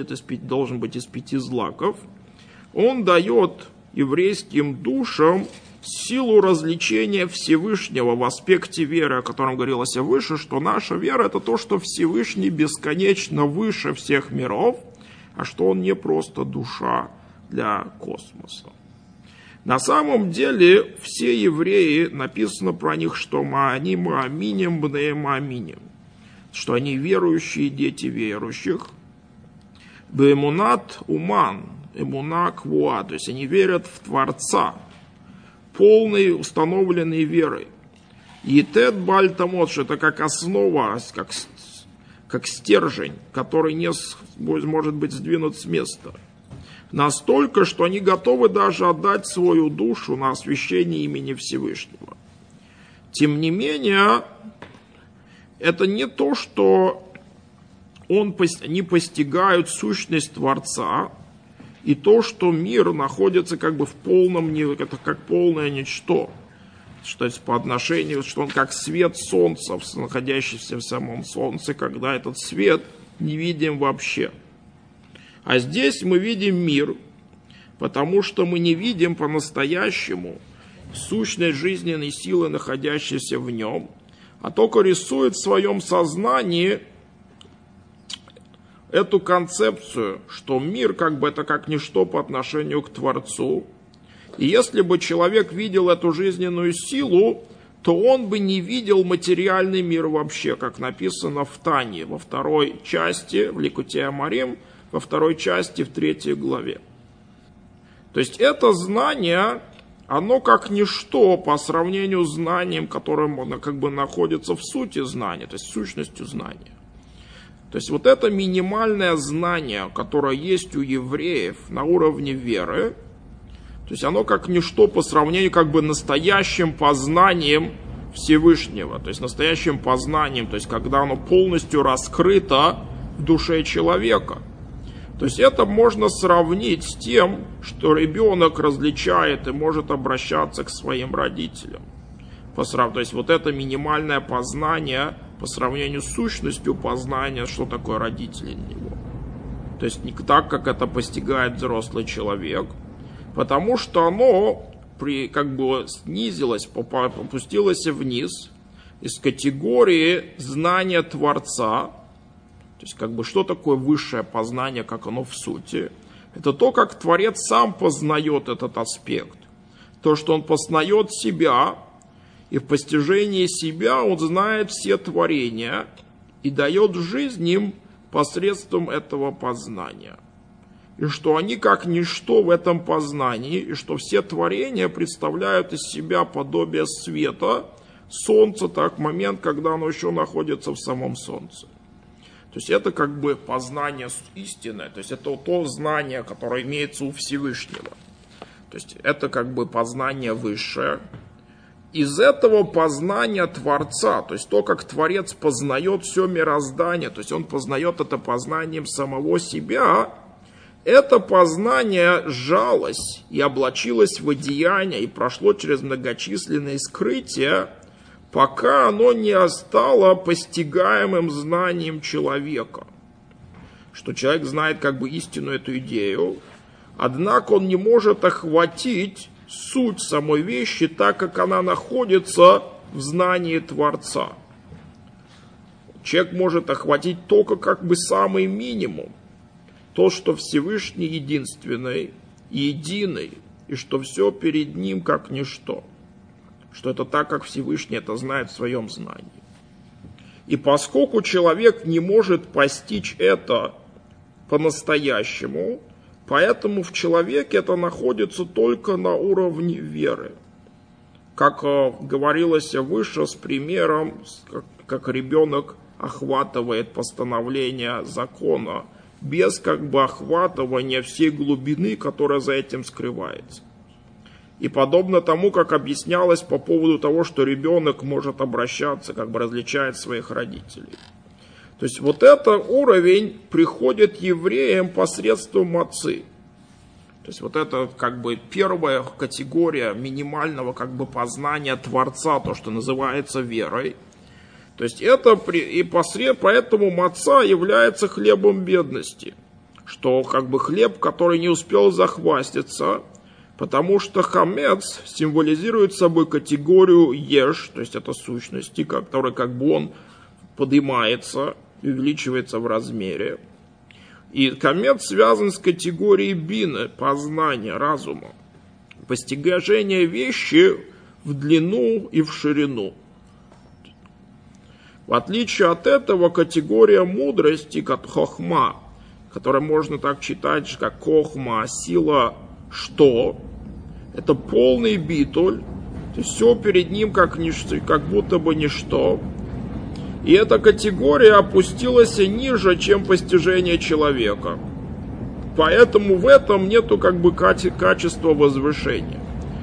должен быть из 5 злаков, он дает еврейским душам силу развлечения Всевышнего в аспекте веры, о котором говорилось выше, что наша вера – это то, что Всевышний бесконечно выше всех миров, а что он не просто душа для космоса. На самом деле все евреи, написано про них, что они мааминим бней мааминим, что они верующие дети верующих. Беэмунат уман, эмуна квуа, то есть они верят в Творца, полной установленной верой. Етет бальтамот, что это как основа, как стержень, который не может быть сдвинут с места. Настолько, что они готовы даже отдать свою душу на освящение имени Всевышнего. Тем не менее, это не то, что они постигают сущность Творца, и то, что мир находится как бы в полном, это как полное ничто. Что есть по отношению, что он как свет солнца, находящийся в самом солнце, когда этот свет не видим вообще. А здесь мы видим мир, потому что мы не видим по-настоящему сущность жизненной силы, находящейся в нем, а только рисует в своем сознании эту концепцию, что мир как бы это как ничто по отношению к Творцу. И если бы человек видел эту жизненную силу, то он бы не видел материальный мир вообще, как написано в Тане, во второй части, в Ликутей Амарим, во второй части, в 3 главе. То есть это знание, оно как ничто по сравнению с знанием, которое как бы находится в сути знания, то есть сущностью знания. То есть вот это минимальное знание, которое есть у евреев на уровне веры, то есть оно как ничто по сравнению как бы настоящим познанием Всевышнего, то есть настоящим познанием, то есть когда оно полностью раскрыто в душе человека. То есть это можно сравнить с тем, что ребенок различает и может обращаться к своим родителям. То есть вот это минимальное познание по сравнению с сущностью познания, что такое родители для него. То есть не так, как это постигает взрослый человек, потому что оно как бы снизилось, опустилось вниз из категории знания Творца. То есть как бы что такое высшее познание, как оно в сути. Это то, как Творец сам познает этот аспект. То, что он познает себя, и в постижении себя он знает все творения и дает жизнь им посредством этого познания. И что они как ничто в этом познании, и что все творения представляют из себя подобие света, солнца, так момент, когда оно еще находится в самом солнце. То есть это как бы познание истины, то есть это то знание, которое имеется у Всевышнего. То есть это как бы познание высшее. Из этого познания Творца, то есть то, как Творец познает все мироздание, то есть он познает это познанием самого себя, это познание сжалось и облачилось в одеяние и прошло через многочисленные скрытия, пока оно не стало постигаемым знанием человека. Что человек знает как бы истину эту идею, однако он не может охватить суть самой вещи, так как она находится в знании Творца. Человек может охватить только как бы самый минимум. То, что Всевышний единственный, единый, и что все перед ним как ничто. Что это так, как Всевышний это знает в своем знании. И поскольку человек не может постичь это по-настоящему, поэтому в человеке это находится только на уровне веры. Как говорилось выше с примером, как ребенок охватывает постановление закона, без как бы охватывания всей глубины, которая за этим скрывается. И подобно тому, как объяснялось по поводу того, что ребенок может обращаться, как бы различает своих родителей. То есть вот этот уровень приходит евреям посредством мацы. То есть вот это как бы первая категория минимального как бы познания Творца, то, что называется верой. То есть это поэтому маца является хлебом бедности, что как бы хлеб, который не успел захваститься, Потому что хамец символизирует собой категорию еш, то есть это сущности, которой как бы он поднимается, увеличивается в размере. И хамец связан с категорией бины, познания, разума, постижения вещи в длину и в ширину. В отличие от этого, категория мудрости, как хохма, которая можно так читать, как хохма, сила что, это полный битуль, то есть все перед ним как будто бы ничто. И эта категория опустилась ниже, чем постижение человека. Поэтому в этом нету как бы качества возвышения.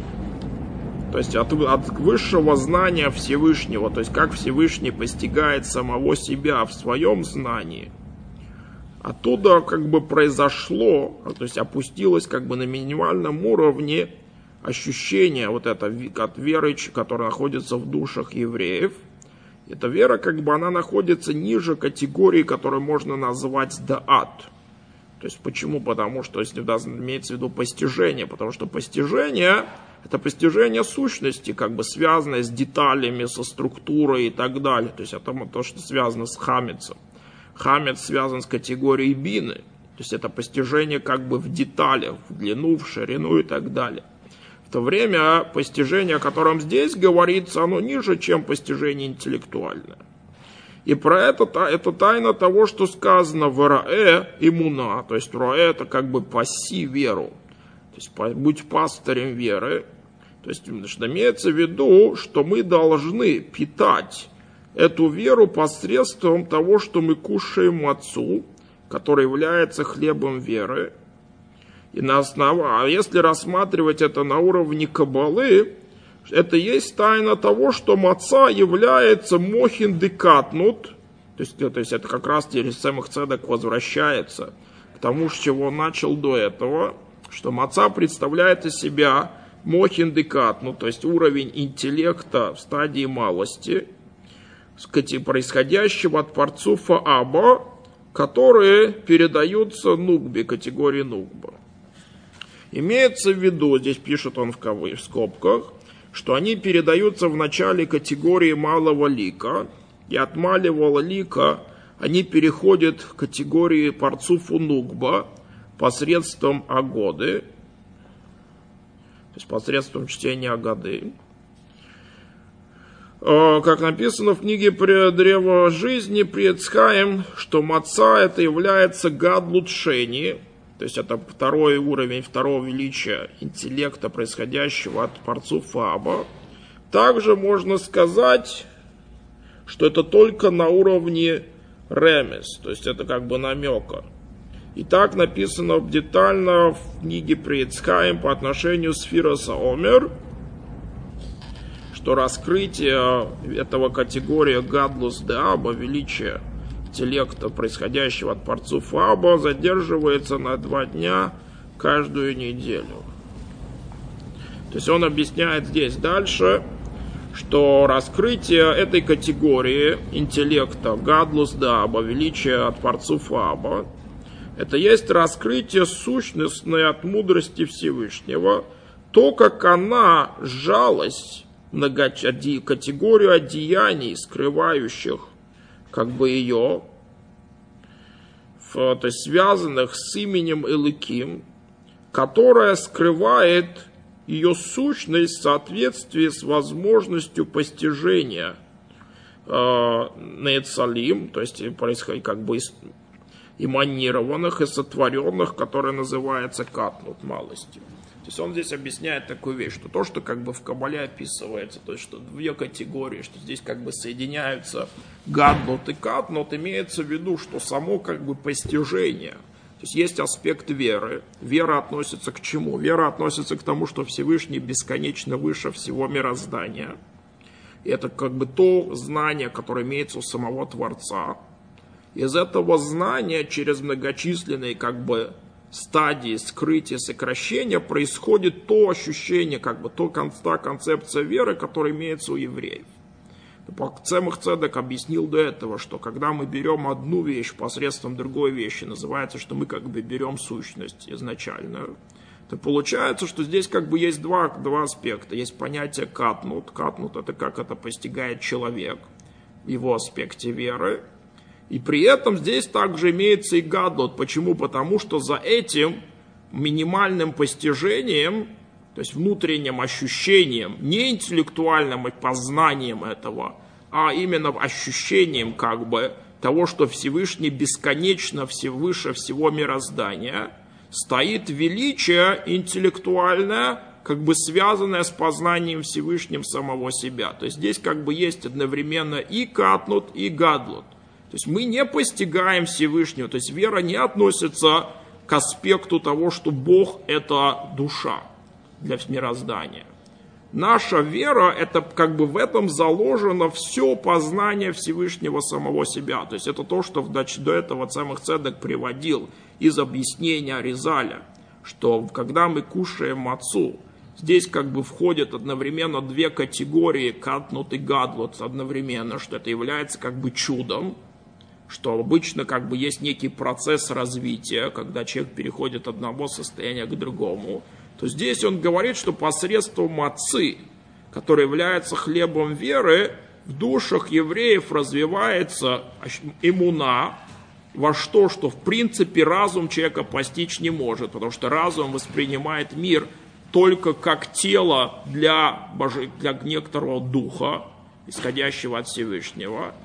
То есть от высшего знания Всевышнего, то есть как Всевышний постигает самого себя в своем знании, оттуда как бы произошло, то есть опустилось как бы на минимальном уровне ощущение вот это от веры, которая находится в душах евреев. Эта вера как бы она находится ниже категории, которую можно назвать даат. То есть почему? Потому что если имеется в виду постижение, потому что постижение это постижение сущности, как бы связанное с деталями, со структурой и так далее. То есть это то, что связано с хамецом. Хамец связан с категорией бины. То есть это постижение как бы в деталях, в длину, в ширину и так далее. В то время постижение, о котором здесь говорится, оно ниже, чем постижение интеллектуальное. И про это тайна того, что сказано в раэ имуна. То есть раэ это как бы паси веру. То есть будь пастырем веры. То есть что имеется в виду, что мы должны питать эту веру посредством того, что мы кушаем мацу, который является хлебом веры. И а если рассматривать это на уровне каббалы, это есть тайна того, что маца является мохин декатнут, то есть это как раз Самых Цедек возвращается к тому, с чего он начал до этого, что маца представляет из себя мохин декатнут, то есть уровень интеллекта в стадии малости, происходящего от парцуфа аба, которые передаются нугбе, категории нугба. Имеется в виду, здесь пишет он в скобках, что они передаются в начале категории малого лика, и от малого лика они переходят к категории парцуфу нугба посредством агоды, то есть посредством чтения агоды. Как написано в книге «Древо жизни», Приецхаим, что маца это является гадлут шени, то есть это второй уровень второго величия интеллекта, происходящего от парцуфа аба. Также можно сказать, что это только на уровне ремес, то есть это как бы намека. И так написано детально в книге Приецхаим по отношению с Фираса Омер, что раскрытие этого категории гадлус де аба, величия интеллекта, происходящего от парцуфа аба, задерживается на 2 дня каждую неделю. То есть он объясняет здесь дальше, что раскрытие этой категории интеллекта гадлус де аба, величия от парцуфа аба, это есть раскрытие сущностной от мудрости Всевышнего, то, как она сжалась на категорию одеяний, скрывающих как бы ее, то есть связанных с именем Элоким, которая скрывает ее сущность в соответствии с возможностью постижения нецалим, то есть происходит как бы эманированных и сотворенных, которые называется катнут, малостью. То есть он здесь объясняет такую вещь, что то, что как бы в Кабале описывается, то есть что 2 категории, что здесь как бы соединяются гаднут и катнут, имеется в виду, что само как бы постижение. То есть аспект веры. Вера относится к чему? Вера относится к тому, что Всевышний бесконечно выше всего мироздания. И это как бы то знание, которое имеется у самого Творца. Из этого знания через многочисленные как бы стадии скрытия, сокращения происходит то ощущение, как бы та концепция веры, которая имеется у евреев. Самых Цедек объяснил до этого, что когда мы берем одну вещь посредством другой вещи, называется, что мы как бы берем сущность изначальную. то получается, что здесь как бы есть два аспекта. Есть понятие катнут. Катнут — это как это постигает человек в его аспекте веры. И при этом здесь также имеется и гадлот. Почему? Потому что за этим минимальным постижением, то есть внутренним ощущением, не интеллектуальным познанием этого, а именно ощущением как бы того, что Всевышний бесконечно выше всего мироздания, стоит величие интеллектуальное, как бы связанное с познанием Всевышним самого себя. То есть здесь как бы есть одновременно и катнут, и гадлут. То есть мы не постигаем Всевышнего, то есть вера не относится к аспекту того, что Бог – это душа для мироздания. Наша вера, это как бы в этом заложено все познание Всевышнего самого себя. То есть это то, что до этого Цемах Цедек приводил из объяснения Аризаля, что когда мы кушаем мацу, здесь как бы входят одновременно две категории, катнут и гадлот одновременно, что это является как бы чудом, что обычно как бы есть некий процесс развития, когда человек переходит от одного состояния к другому, то здесь он говорит, что посредством мацы, который является хлебом веры, в душах евреев развивается иммуна, во что в принципе разум человека постичь не может, потому что разум воспринимает мир только как тело для некоторого духа, исходящего от Всевышнего.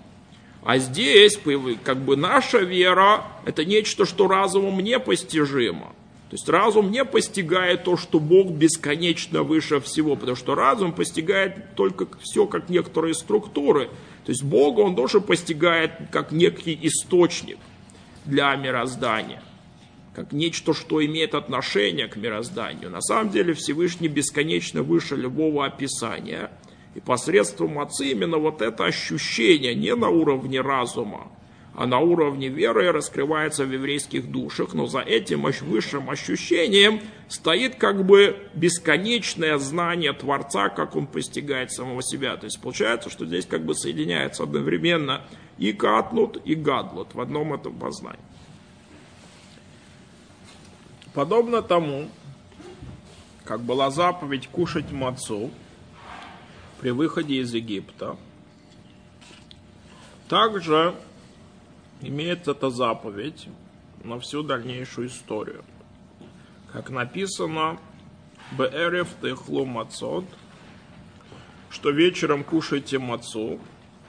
А здесь как бы наша вера – это нечто, что разумом непостижимо. То есть разум не постигает то, что Бог бесконечно выше всего, потому что разум постигает только все как некоторые структуры. То есть Бога он тоже постигает как некий источник для мироздания, как нечто, что имеет отношение к мирозданию. На самом деле Всевышний бесконечно выше любого описания. И посредством мацы именно вот это ощущение не на уровне разума, а на уровне веры раскрывается в еврейских душах, но за этим высшим ощущением стоит как бы бесконечное знание Творца, как он постигает самого себя. То есть получается, что здесь как бы соединяется одновременно и катнут, и гадлут в одном этом познании. Подобно тому, как была заповедь кушать мацу при выходе из Египта, также имеет эта заповедь на всю дальнейшую историю. Как написано, «Беэрев техлу мацот», что вечером кушайте мацу,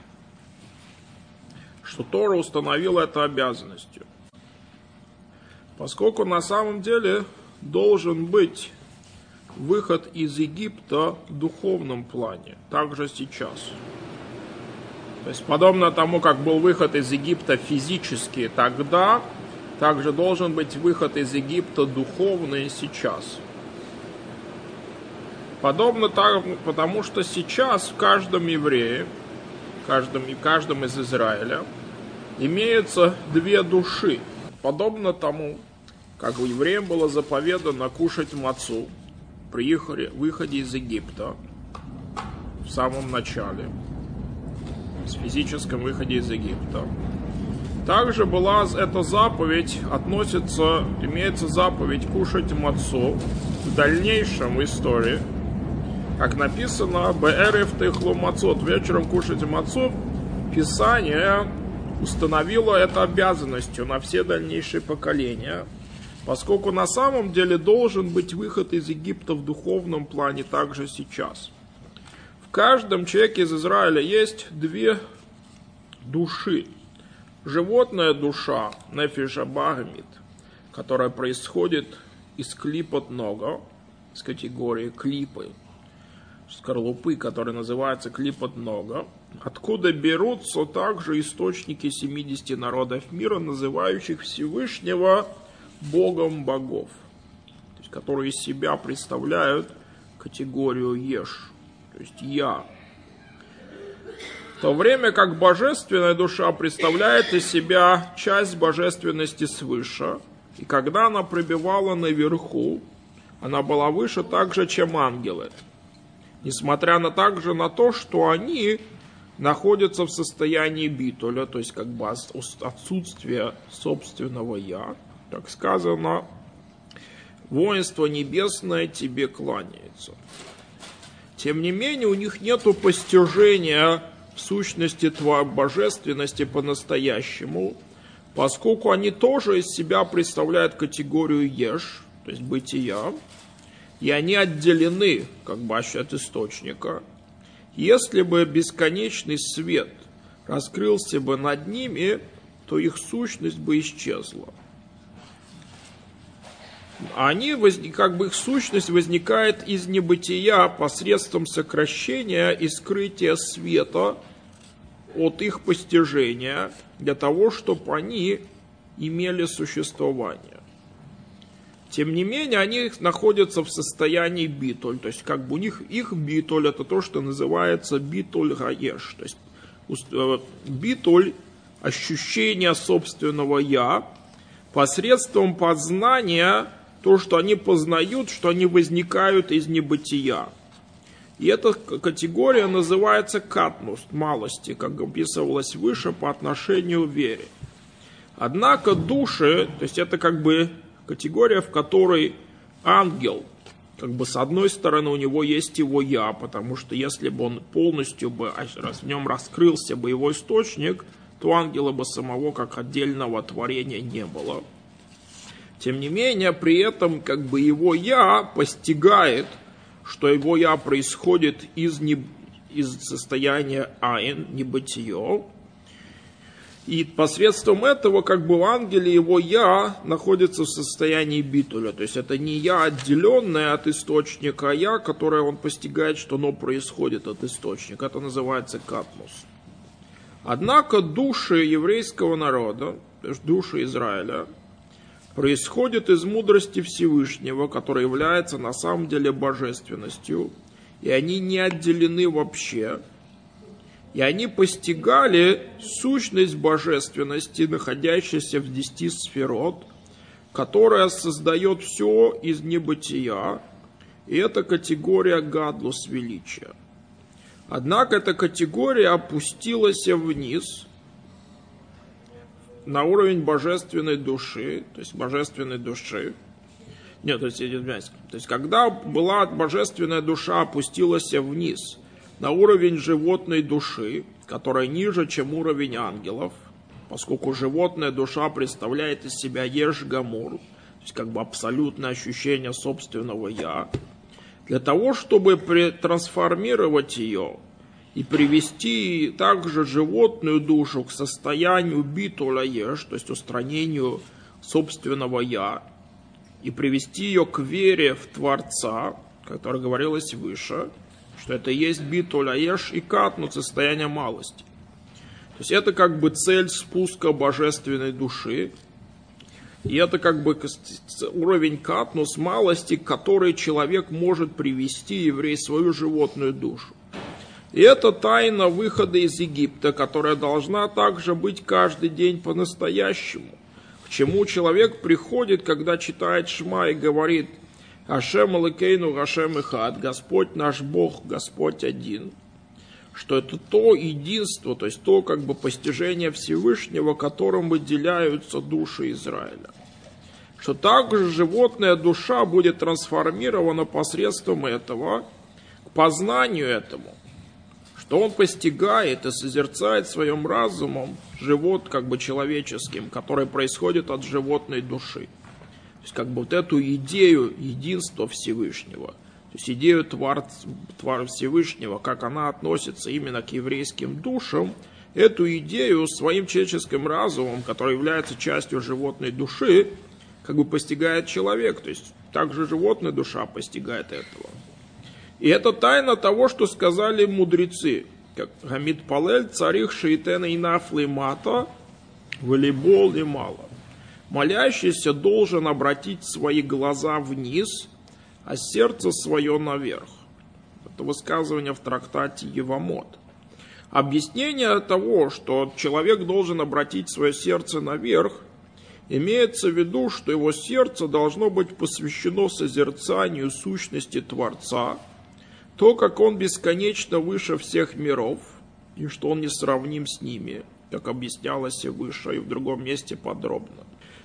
что Тора установила это обязанностью. Поскольку на самом деле должен быть выход из Египта в духовном плане, также сейчас. То есть, подобно тому, как был выход из Египта физически тогда, также должен быть выход из Египта духовный сейчас. Подобно тому, потому что сейчас в каждом еврее, каждом из Израиля, имеются две души. Подобно тому, как евреям было заповедано кушать мацу при выходе из Египта в самом начале, в физическом выходе из Египта. Также была эта заповедь, имеется заповедь кушать мацу в дальнейшем истории, как написано, «Беэрев техлу мацот», вечером кушать мацу, Писание установило это обязанностью на все дальнейшие поколения, поскольку на самом деле должен быть выход из Египта в духовном плане также сейчас. В каждом человеке из Израиля есть две души. Животная душа, нефиш абагамит, которая происходит из клипот нога, из категории клипы, скорлупы, которые называются клипот нога, откуда берутся также источники 70 народов мира, называющих Всевышнего Богом богов, то есть, которые из себя представляют категорию еш, то есть я. В то время как божественная душа представляет из себя часть божественности свыше, и когда она пребывала наверху, она была выше также, чем ангелы. Несмотря на то, что они находятся в состоянии битуля, то есть как бы отсутствие собственного «я», как сказано воинство небесное тебе кланяется. Тем не менее, у них нет постижения в сущности твоей божественности по-настоящему, поскольку они тоже из себя представляют категорию еш, то есть бытия, и они отделены как бы от источника. Если бы бесконечный свет раскрылся бы над ними, то их сущность бы исчезла. Они, как бы их сущность возникает из небытия посредством сокращения и скрытия света от их постижения, для того, чтобы они имели существование. Тем не менее, они находятся в состоянии битуль, то есть как бы у них их битуль это то, что называется битуль гаеш, то есть битуль ощущение собственного я посредством познания, то, что они познают, что они возникают из небытия. И эта категория называется катнус, малости, как описывалось выше по отношению к вере. Однако души, то есть это как бы категория, в которой ангел, как бы с одной стороны у него есть его я, потому что если бы он полностью бы, в нем раскрылся бы его источник, то ангела бы самого как отдельного творения не было. Тем не менее, при этом как бы его я постигает, что его я происходит из состояния айн, небытие. И посредством этого как бы в ангеле его я находится в состоянии битуля. То есть это не я отделенное от источника, а я, которое он постигает, что оно происходит от источника. Это называется катмус. Однако души еврейского народа, то есть души Израиля, происходят из мудрости Всевышнего, которая является на самом деле божественностью, и они не отделены вообще. И они постигали сущность божественности, находящейся в 10 сферот, которая создает все из небытия, и это категория гадлус величия. Однако эта категория опустилась вниз на уровень божественной души, то есть божественной души. Нет, то есть когда была божественная душа опустилась вниз на уровень животной души, которая ниже, чем уровень ангелов, поскольку животная душа представляет из себя еш-гамур, то есть как бы абсолютное ощущение собственного я, для того, чтобы трансформировать ее и привести также животную душу к состоянию битуля еш, то есть устранению собственного я, и привести ее к вере в Творца, которое говорилось выше, что это есть битуля еш и катнут, состояние малости. То есть это как бы цель спуска божественной души, и это как бы уровень катнус, малости, к которой человек может привести еврей свою животную душу. И это тайна выхода из Египта, которая должна также быть каждый день по-настоящему. К чему человек приходит, когда читает Шма и говорит «Ашем Элокейну, Ашем Эхад», «Господь наш Бог, Господь один», что это то единство, то есть то как бы постижение Всевышнего, которым выделяются души Израиля. Что также животная душа будет трансформирована посредством этого к познанию этому. Что он постигает и созерцает своим разумом живот как бы человеческим, который происходит от животной души. То есть как бы вот эту идею единства Всевышнего, то есть идею Твара Всевышнего, как она относится именно к еврейским душам, эту идею своим человеческим разумом, который является частью животной души, как бы постигает человек. То есть также животная душа постигает этого. И это тайна того, что сказали мудрецы, как Гамид Палель, царих шейтена и нафлы мата, волейбол и мало. Молящийся должен обратить свои глаза вниз, а сердце свое наверх. Это высказывание в трактате Евамот. Объяснение того, что человек должен обратить свое сердце наверх, имеется в виду, что его сердце должно быть посвящено созерцанию сущности Творца, то, как он бесконечно выше всех миров, и что он несравним с ними, как объяснялось выше и в другом месте подробно.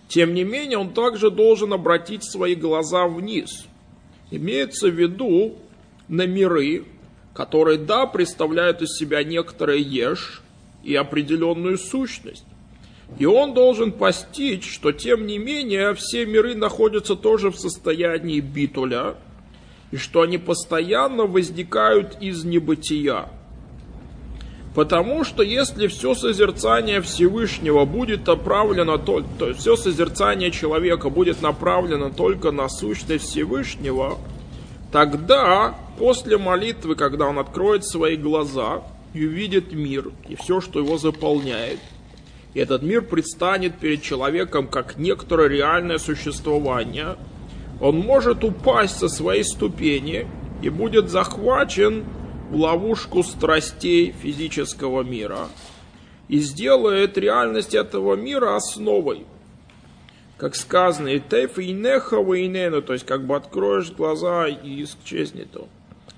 Тем не менее, он также должен обратить свои глаза вниз. Имеется в виду на миры, которые, да, представляют из себя некоторое еш и определенную сущность. И он должен постичь, что, тем не менее, все миры находятся тоже в состоянии битуля, и что они постоянно возникают из небытия. Потому что если все созерцание Всевышнего будет направлено, то есть все созерцание человека будет направлено только на сущность Всевышнего, тогда после молитвы, когда он откроет свои глаза и увидит мир и все, что его заполняет, и этот мир предстанет перед человеком как некоторое реальное существование, он может упасть со своей ступени и будет захвачен в ловушку страстей физического мира и сделает реальность этого мира основой. Как сказано, и тейф и нехава и нену, то есть как бы откроешь глаза и исчезнет он.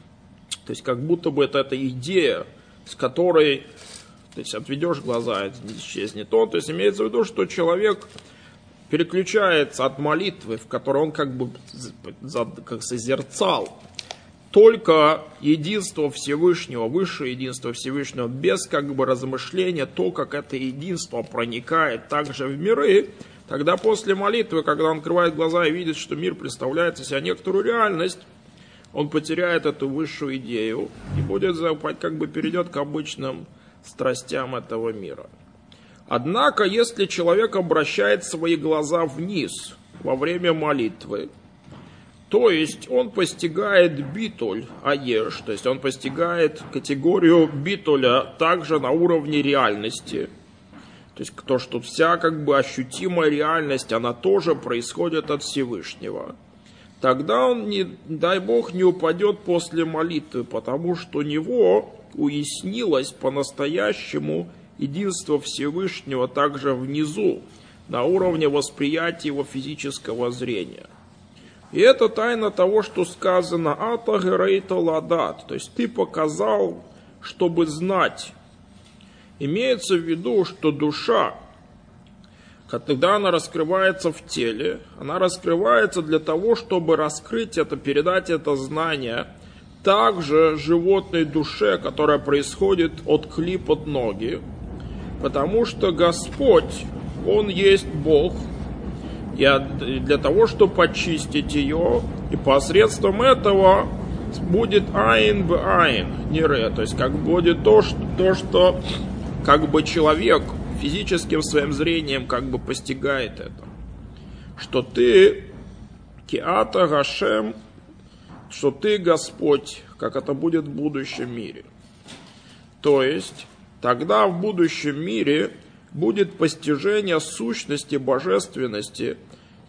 То есть как будто бы это идея, с которой, то есть отведешь глаза, исчезнет он. То есть имеется в виду, что человек переключается от молитвы, в которой он как бы как созерцал только единство Всевышнего, высшее единство Всевышнего, без как бы размышления, то, как это единство проникает также в миры, тогда после молитвы, когда он открывает глаза и видит, что мир представляет из себя некоторую реальность, он потеряет эту высшую идею и будет, как бы перейдет к обычным страстям этого мира. Однако, если человек обращает свои глаза вниз во время молитвы, то есть он постигает битуль аеш, то есть он постигает категорию битуля также на уровне реальности. То есть то, что вся как бы ощутимая реальность, она тоже происходит от Всевышнего. Тогда он, не дай Бог, не упадет после молитвы, потому что у него уяснилось по-настоящему единство Всевышнего также внизу, на уровне восприятия его физического зрения. И это тайна того, что сказано «Ата герейта ладат», то есть ты показал, чтобы знать. Имеется в виду, что душа, когда она раскрывается в теле, она раскрывается для того, чтобы раскрыть это, передать это знание также животной душе, которая происходит от клип от ноги, потому что Господь, Он есть Бог, и для того, чтобы очистить ее, и посредством этого будет айн б айн, нире, то есть как будет то, что как бы человек физическим своим зрением как бы постигает это, что ты киата гашем, что ты Господь, как это будет в будущем мире. То есть тогда в будущем мире будет постижение сущности божественности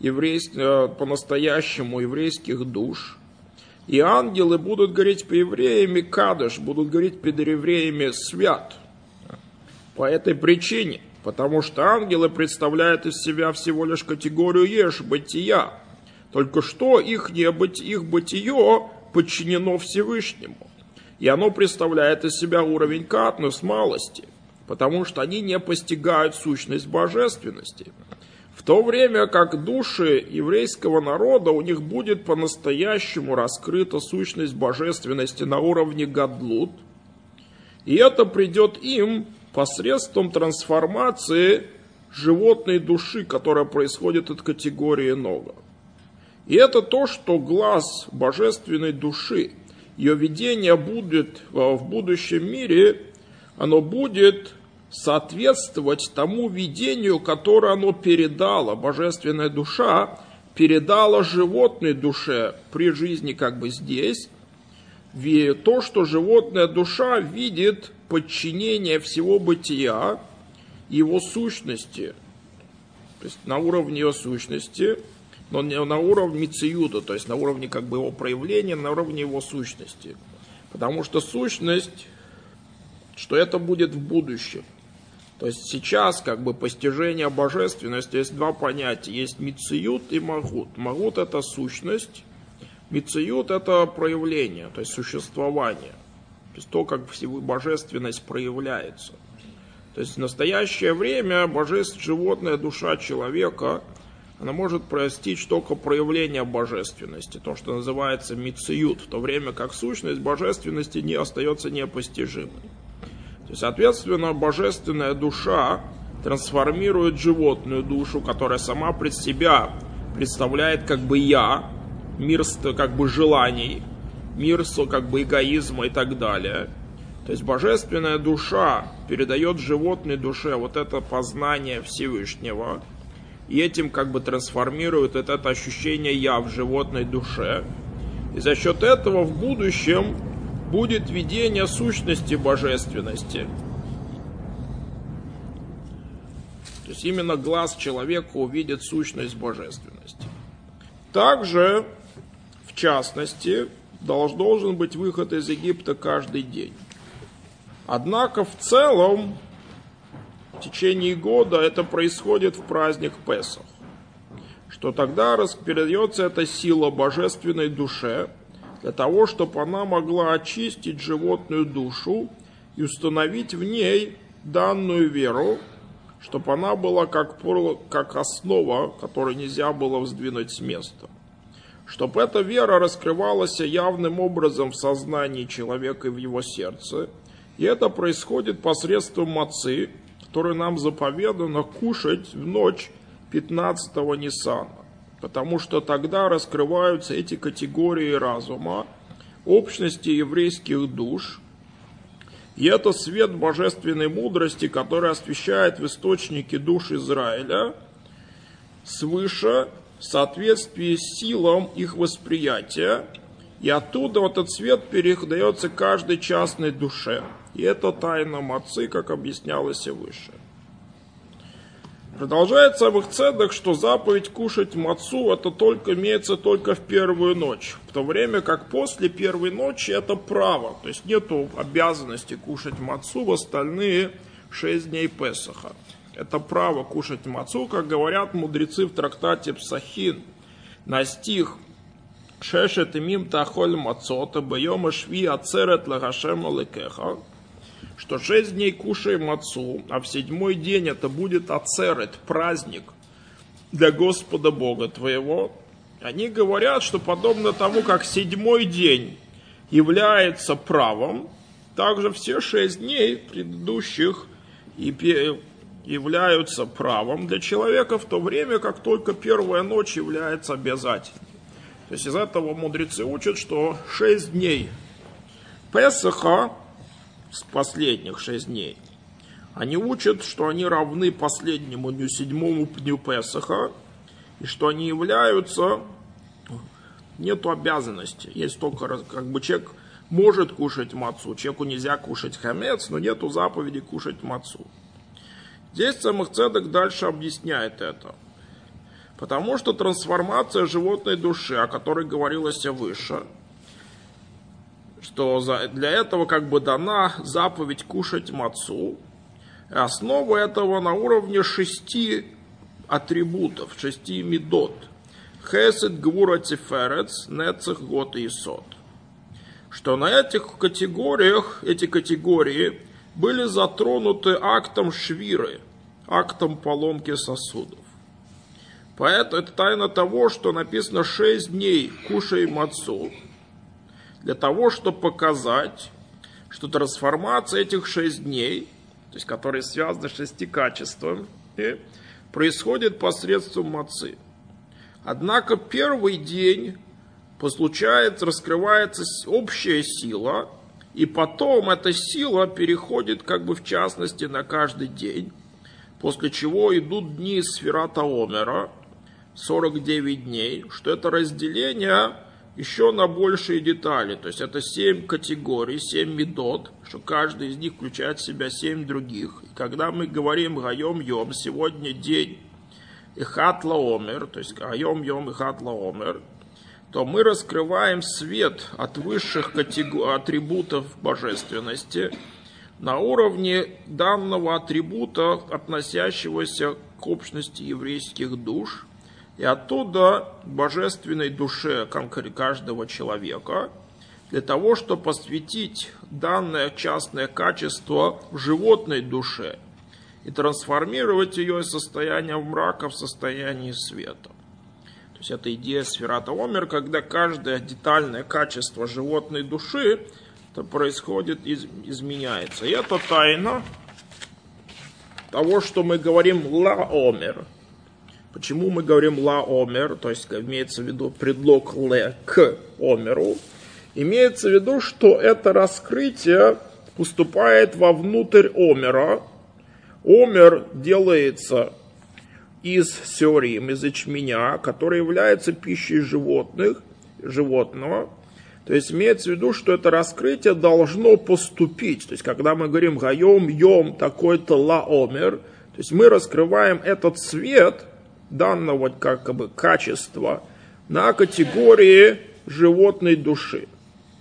по-настоящему еврейских душ. И ангелы будут говорить по-евреями кадыш, будут говорить перед евреями свят. По этой причине, потому что ангелы представляют из себя всего лишь категорию еш, бытия. Только что их бытие подчинено Всевышнему. И оно представляет из себя уровень катнус, малости, потому что они не постигают сущность божественности. В то время как души еврейского народа, у них будет по-настоящему раскрыта сущность божественности на уровне гадлут, и это придет им посредством трансформации животной души, которая происходит от категории нога. И это то, что глаз божественной души, ее видение будет в будущем мире, оно будет соответствовать тому видению, которое оно передало, божественная душа передала животной душе при жизни как бы здесь, то, что животная душа видит подчинение всего бытия его сущности, то есть на уровне ее сущности, но не на уровне мециюта, то есть на уровне как бы его проявления, на уровне его сущности. Потому что сущность, что это будет в будущем. То есть сейчас как бы постижение божественности, есть два понятия. Есть мециют и магут. Магут – это сущность, мециют – это проявление, то есть существование. То есть то, как божественность проявляется. То есть в настоящее время животная душа человека, она может простить только проявление божественности, то, что называется мициют, в то время как сущность божественности не остается непостижимой. То есть, соответственно, божественная душа трансформирует животную душу, которая сама пред себя представляет как бы я, мир как бы желаний, мир как бы эгоизма и так далее. То есть божественная душа передает животной душе вот это познание Всевышнего, и этим как бы трансформирует это ощущение «я» в животной душе. И за счет этого в будущем будет видение сущности божественности. То есть именно глаз человека увидит сущность божественности. Также, в частности, должен быть выход из Египта каждый день. Однако в целом, в течение года это происходит в праздник Песах, что тогда передается эта сила божественной душе для того, чтобы она могла очистить животную душу и установить в ней данную веру, чтобы она была как основа, которую нельзя было сдвинуть с места. Чтобы эта вера раскрывалась явным образом в сознании человека и в его сердце. И это происходит посредством мацы, которую нам заповедано кушать в ночь 15-го Ниссана. Потому что тогда раскрываются эти категории разума, общности еврейских душ. И это свет божественной мудрости, который освещает в источнике душ Израиля свыше в соответствии с силам их восприятия. И оттуда этот свет передается каждой частной душе. И это тайна мацы, как объяснялось и выше. Продолжается Авых Цедек, что заповедь кушать мацу это имеется только в первую ночь, в то время как после первой ночи это право, то есть нету обязанности кушать мацу в остальные 6 дней Песаха. Это право кушать мацу, как говорят мудрецы в трактате Псахин, на стих «Шешет имим тахоль мацота бьема шви ацерет лагашем алекеха», что 6 дней кушай мацу, а в 7-й день это будет ацерет, праздник для Господа Бога твоего. Они говорят, что подобно тому, как 7-й день является правом, также все 6 дней предыдущих являются правом для человека, в то время как только первая ночь является обязательной. То есть из этого мудрецы учат, что 6 дней Песаха, с последних 6 дней, они учат, что они равны последнему дню, 7-му дню Песаха, и что они являются, нету обязанности, есть только, как бы человек может кушать мацу, человеку нельзя кушать хамец, но нету заповеди кушать мацу. Здесь Авых Цедек дальше объясняет это. Потому что трансформация животной души, о которой говорилось выше, что для этого как бы дана заповедь кушать мацу, и основа этого на уровне 6 атрибутов, 6 мидот. Хесед, Гвура, Тиферец, Нецех, Гот и Исод. Что на этих категориях, эти категории были затронуты актом швиры, актом поломки сосудов. Поэтому это тайна того, что написано 6 дней кушай мацу, для того, чтобы показать, что трансформация этих 6 дней, то есть которые связаны с 6 качествами, происходит посредством мацы. Однако первый день раскрывается общая сила, и потом эта сила переходит как бы в частности на каждый день, после чего идут дни Сфирата Омера, 49 дней, что это разделение еще на большие детали, то есть это 7 категорий, 7 мидот, что каждый из них включает в себя 7 других. И когда мы говорим «Гайом-йом», сегодня день Эхат ла-омер, то есть «Гайом-йом Эхат ла-омер», то мы раскрываем свет от высших атрибутов божественности на уровне данного атрибута, относящегося к общности еврейских душ, и оттуда божественной душе каждого человека, для того, чтобы посвятить данное частное качество в животной душе и трансформировать ее из состояния мрака в состояние света. То есть это идея сферат омер, когда каждое детальное качество животной души это происходит, изменяется. И это тайна того, что мы говорим ла-омер. Почему мы говорим ла-омер, то есть имеется в виду предлог ле к омеру, имеется в виду, что это раскрытие поступает вовнутрь омера. Омер делается из сеорим, из ячменя, который является пищей животного. То есть имеется в виду, что это раскрытие должно поступить. То есть когда мы говорим гайом, йом, такой-то ла-омер, то есть мы раскрываем этот свет данного как бы качества на категории животной души.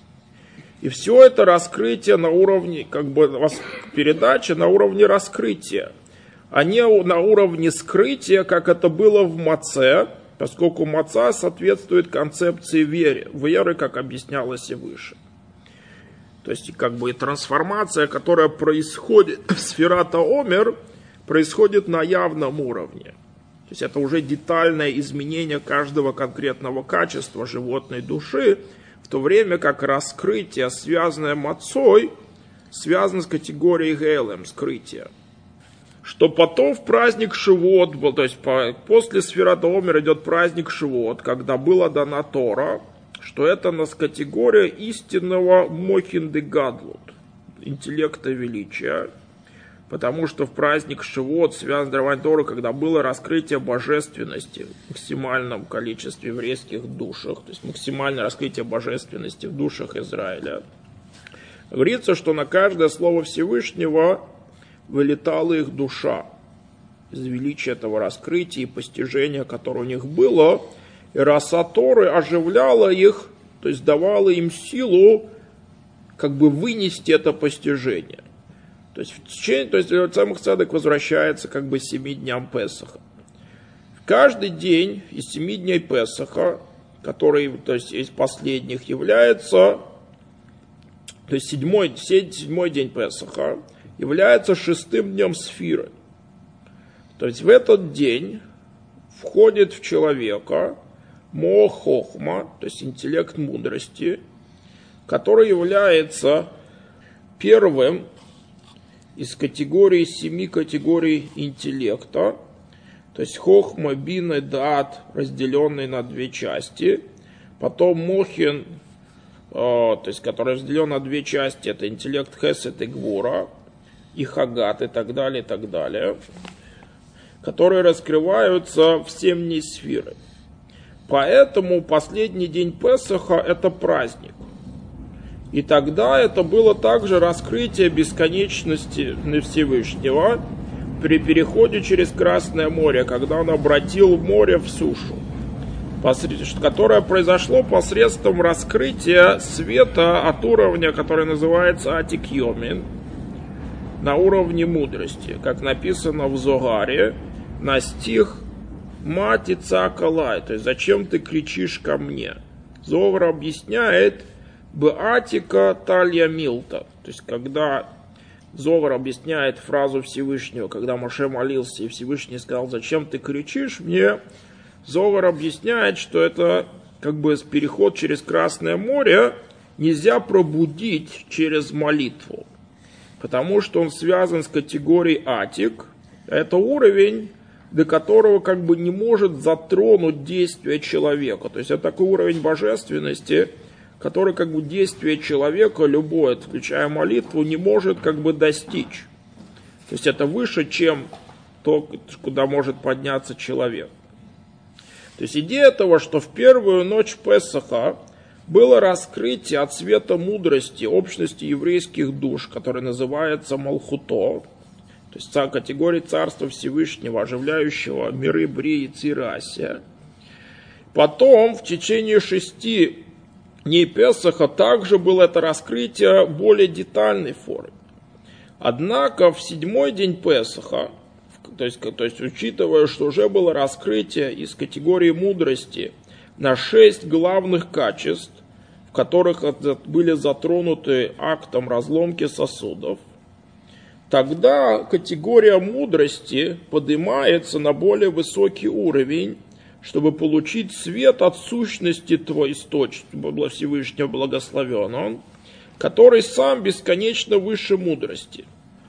И все это раскрытие на уровне, как бы передача на уровне раскрытия, а не на уровне скрытия, как это было в маце, поскольку маца соответствует концепции веры, как объяснялось и выше. То есть как бы трансформация, которая происходит в сферата омер, происходит на явном уровне. То есть это уже детальное изменение каждого конкретного качества животной души, в то время как раскрытие, связанное мацой, связано с категорией гейлем, скрытия. Что потом в праздник Шивот был, то есть после сферата омер идет праздник Шивот, когда была дана Тора, что это нас категория истинного мохин де гадлут, интеллекта величия. Потому что в праздник Шивот связан с дарованием Торы, когда было раскрытие божественности в максимальном количестве еврейских душах, то есть максимальное раскрытие божественности в душах Израиля. Говорится, что на каждое слово Всевышнего вылетала их душа из величия этого раскрытия и постижения, которое у них было, и раса Торы оживляла их, то есть давала им силу как бы вынести это постижение. То есть Цемах Цедек возвращается как бы 7 дням Песаха. Каждый день из 7 дней Песаха, который, то есть из последних, является, то есть седьмой день Песаха, является 6-м днем Сфиры. То есть в этот день входит в человека Моах Хохма, то есть интеллект мудрости, который является первым из категории 7 категорий интеллекта, то есть Хохма, Бина и Даат, разделенный на 2 части, потом Мохин, то есть который разделен на 2 части, это интеллект Хесед и Гвура, и Хагат и так далее, которые раскрываются в 7 дней сферы. Поэтому последний день Песаха это праздник. И тогда это было также раскрытие бесконечности Всевышнего при переходе через Красное море, когда он обратил море в сушу, которое произошло посредством раскрытия света от уровня, который называется Атик Йомин, на уровне мудрости, как написано в Зогаре, на стих Мати Цакалай, то есть зачем ты кричишь ко мне? Зогар объясняет Беатика Талья Милта, то есть когда Зогар объясняет фразу Всевышнего, когда Моше молился и Всевышний сказал, зачем ты кричишь мне, Зогар объясняет, что это как бы переход через Красное море нельзя пробудить через молитву, потому что он связан с категорией Атик, это уровень, до которого как бы не может затронуть действие человека, то есть это такой уровень божественности, который как бы действие человека, любое, включая молитву, не может как бы достичь. То есть это выше, чем то, куда может подняться человек. То есть идея того, что в первую ночь Песаха было раскрытие от света мудрости общности еврейских душ, которая называется Малхуто, то есть категория Царства Всевышнего, оживляющего миры Брии и Цирасия. Потом в течение 6 дней Песаха также было это раскрытие в более детальной форме. Однако в 7-й день Песаха, то есть учитывая, что уже было раскрытие из категории мудрости на 6 главных качеств, в которых были затронуты актом разломки сосудов, тогда категория мудрости поднимается на более высокий уровень, чтобы получить свет от сущности твой источника, Всевышнего благословен он, который сам бесконечно выше мудрости.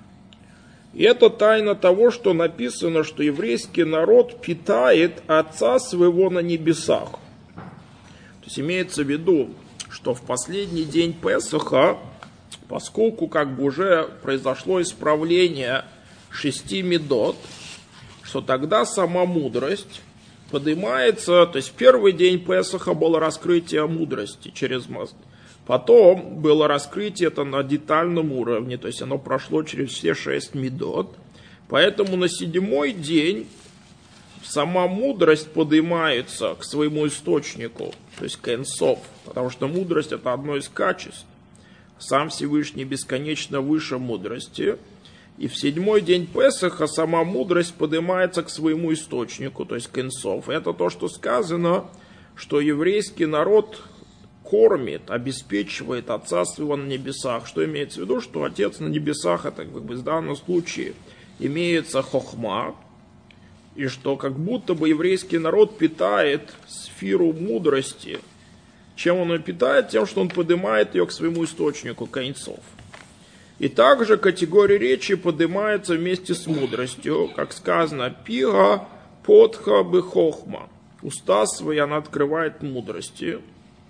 И это тайна того, что написано, что еврейский народ питает Отца своего на небесах. То есть имеется в виду, что в последний день Песаха, поскольку как бы уже произошло исправление 6 медот, что тогда сама мудрость поднимается, то есть в первый день Песаха было раскрытие мудрости через мост. Потом было раскрытие это на детальном уровне, то есть оно прошло через все 6 медот. Поэтому на 7-й день сама мудрость поднимается к своему источнику, то есть к Энсов, потому что мудрость это одно из качеств. Сам Всевышний бесконечно выше мудрости. И в 7-й день Песаха сама мудрость поднимается к своему источнику, то есть к Энсов. Это то, что сказано, что еврейский народ кормит, обеспечивает Отца своего на небесах. Что имеется в виду? Что Отец на небесах, это как бы в данном случае имеется хохма, и что как будто бы еврейский народ питает сферу мудрости. Чем он ее питает? Тем, что он поднимает ее к своему источнику, к Энсов. И также категория речи поднимается вместе с мудростью, как сказано, пига подха бехохма. Уста свои она открывает мудрости.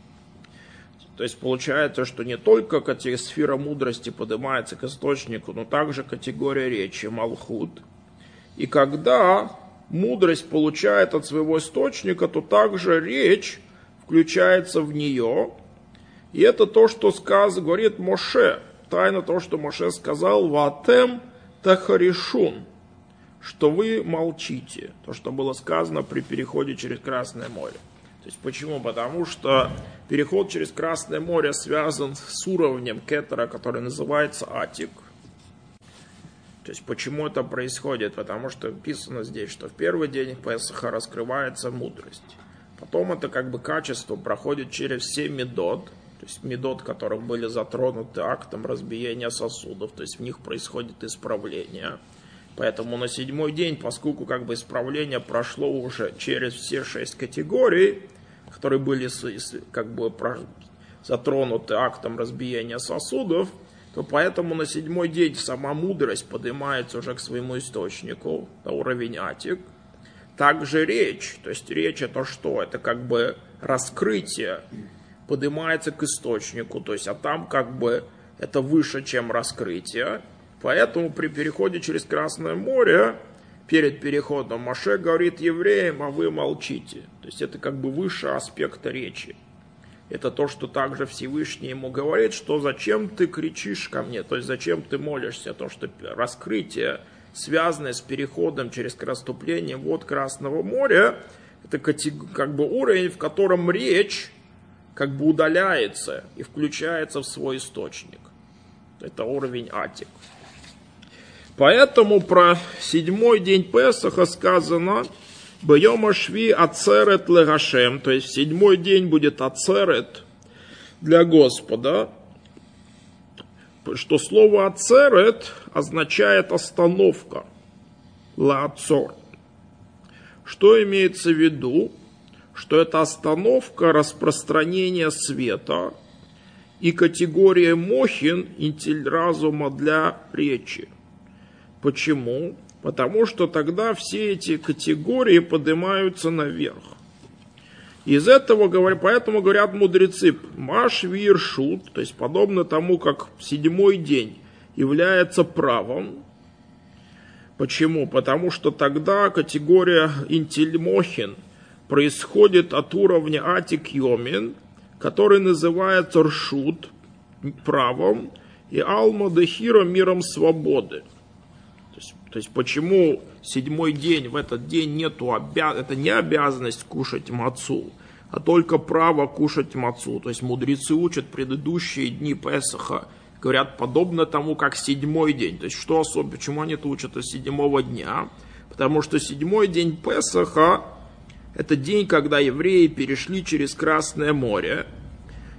То есть получается, что не только сфера мудрости поднимается к источнику, но также категория речи, малхут. И когда мудрость получает от своего источника, то также речь включается в нее. И это то, что говорит Моше. Тайна того, что Моше сказал, «Ватем тахаришун», что вы молчите. То, что было сказано при переходе через Красное море. То есть почему? Потому что переход через Красное море связан с уровнем кетера, который называется Атик. То есть почему это происходит? Потому что написано здесь, что в первый день Песаха раскрывается мудрость. Потом это как бы качество проходит через 7 медот, то есть медот, которые были затронуты актом разбиения сосудов, то есть в них происходит исправление. Поэтому на 7-й день, поскольку как бы исправление прошло уже через все 6 категорий, которые были как бы затронуты актом разбиения сосудов, то поэтому на 7-й день сама мудрость поднимается уже к своему источнику, на уровень Атик. Также речь, то есть речь это что? Это как бы раскрытие поднимается к источнику, то есть а там как бы это выше, чем раскрытие. Поэтому при переходе через Красное море, перед переходом, Моше говорит евреям, а вы молчите. То есть это как бы выше аспекта речи. Это то, что также Всевышний ему говорит, что зачем ты кричишь ко мне, то есть зачем ты молишься, то, что раскрытие, связанное с переходом через расступление вод Красного моря, это как бы уровень, в котором речь как бы удаляется и включается в свой источник. Это уровень Атик. Поэтому про 7-й день Песаха сказано «Бьема шви ацерет легашем», то есть в 7-й день будет ацерет для Господа, что слово ацерет означает остановка, лаацор. Что имеется в виду? Что это остановка распространения света и категория мохин, интеллект разума для речи. Почему? Потому что тогда все эти категории поднимаются наверх. Из этого, поэтому говорят мудрецы, маш виршут, то есть подобно тому, как 7-й день является правом. Почему? Потому что тогда категория интельмохин происходит от уровня Атик Йомин, который называется Ршут, правом, и Алма Дехира, миром свободы. То есть почему 7-й день, в этот день это не обязанность кушать мацу, а только право кушать мацу. То есть мудрецы учат предыдущие дни Песаха, говорят, подобно тому, как 7-й день. То есть что особенно, почему они это учат с 7-го дня? Потому что 7-й день Песаха это день, когда евреи перешли через Красное море.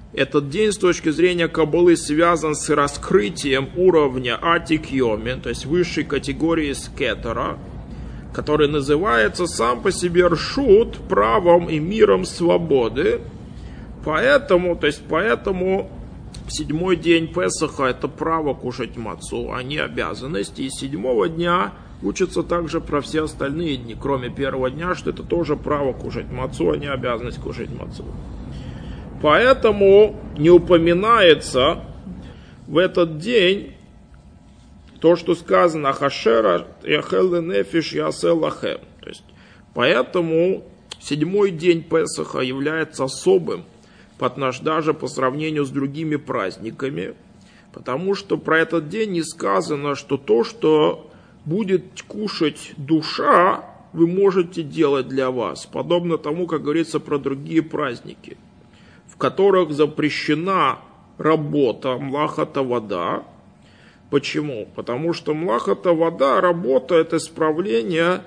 этот день с точки зрения Каббалы связан с раскрытием уровня Атик Йомин, то есть высшей категории скетера, который называется сам по себе Ршут, правом и миром свободы. Поэтому в седьмой день Песаха это право кушать мацу, а не обязанность. И с седьмого дня учатся также про все остальные дни, кроме первого дня, что это тоже право кушать мацу, а не обязанность кушать мацу. Поэтому не упоминается в этот день то, что сказано «Хашера яхел нефиш ясел лахем». То есть, поэтому седьмой день Песаха является особым, даже по сравнению с другими праздниками, потому что про этот день не сказано, что то, что будет кушать душа, вы можете делать для вас, подобно тому, как говорится про другие праздники, в которых запрещена работа, млахата вода. Почему? Потому что млахата вода, работа, это исправление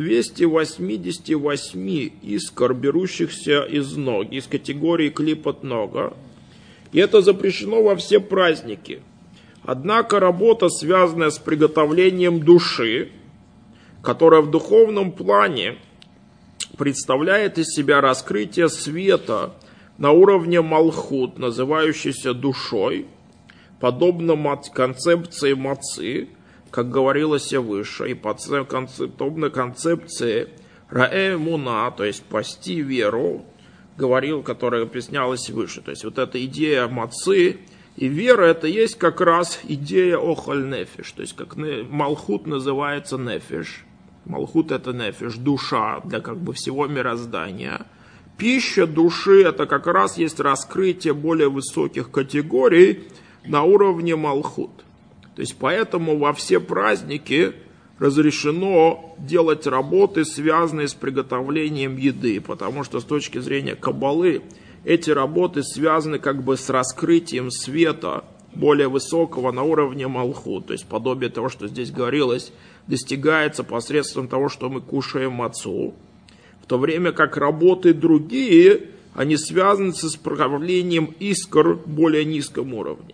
288 искр, берущихся из ног, из категории клипот нога. И это запрещено во все праздники. Однако работа, связанная с приготовлением души, которая в духовном плане представляет из себя раскрытие света на уровне малхут, называющийся душой, подобно концепции мацы, как говорилось выше, и подобно концепции раэ муна, то есть пасти веру, которая объяснялась выше. То есть вот эта идея мацы и вера, это есть как раз идея охоль нефиш, то есть как малхут называется нефиш. Малхут это нефиш, душа для как бы всего мироздания. Пища души это как раз есть раскрытие более высоких категорий на уровне малхут. То есть поэтому во все праздники разрешено делать работы, связанные с приготовлением еды, потому что с точки зрения Каббалы эти работы связаны как бы с раскрытием света более высокого на уровне малхут, то есть подобие того, что здесь говорилось, достигается посредством того, что мы кушаем мацу, в то время как работы другие, они связаны с исправлением искр более низком уровне.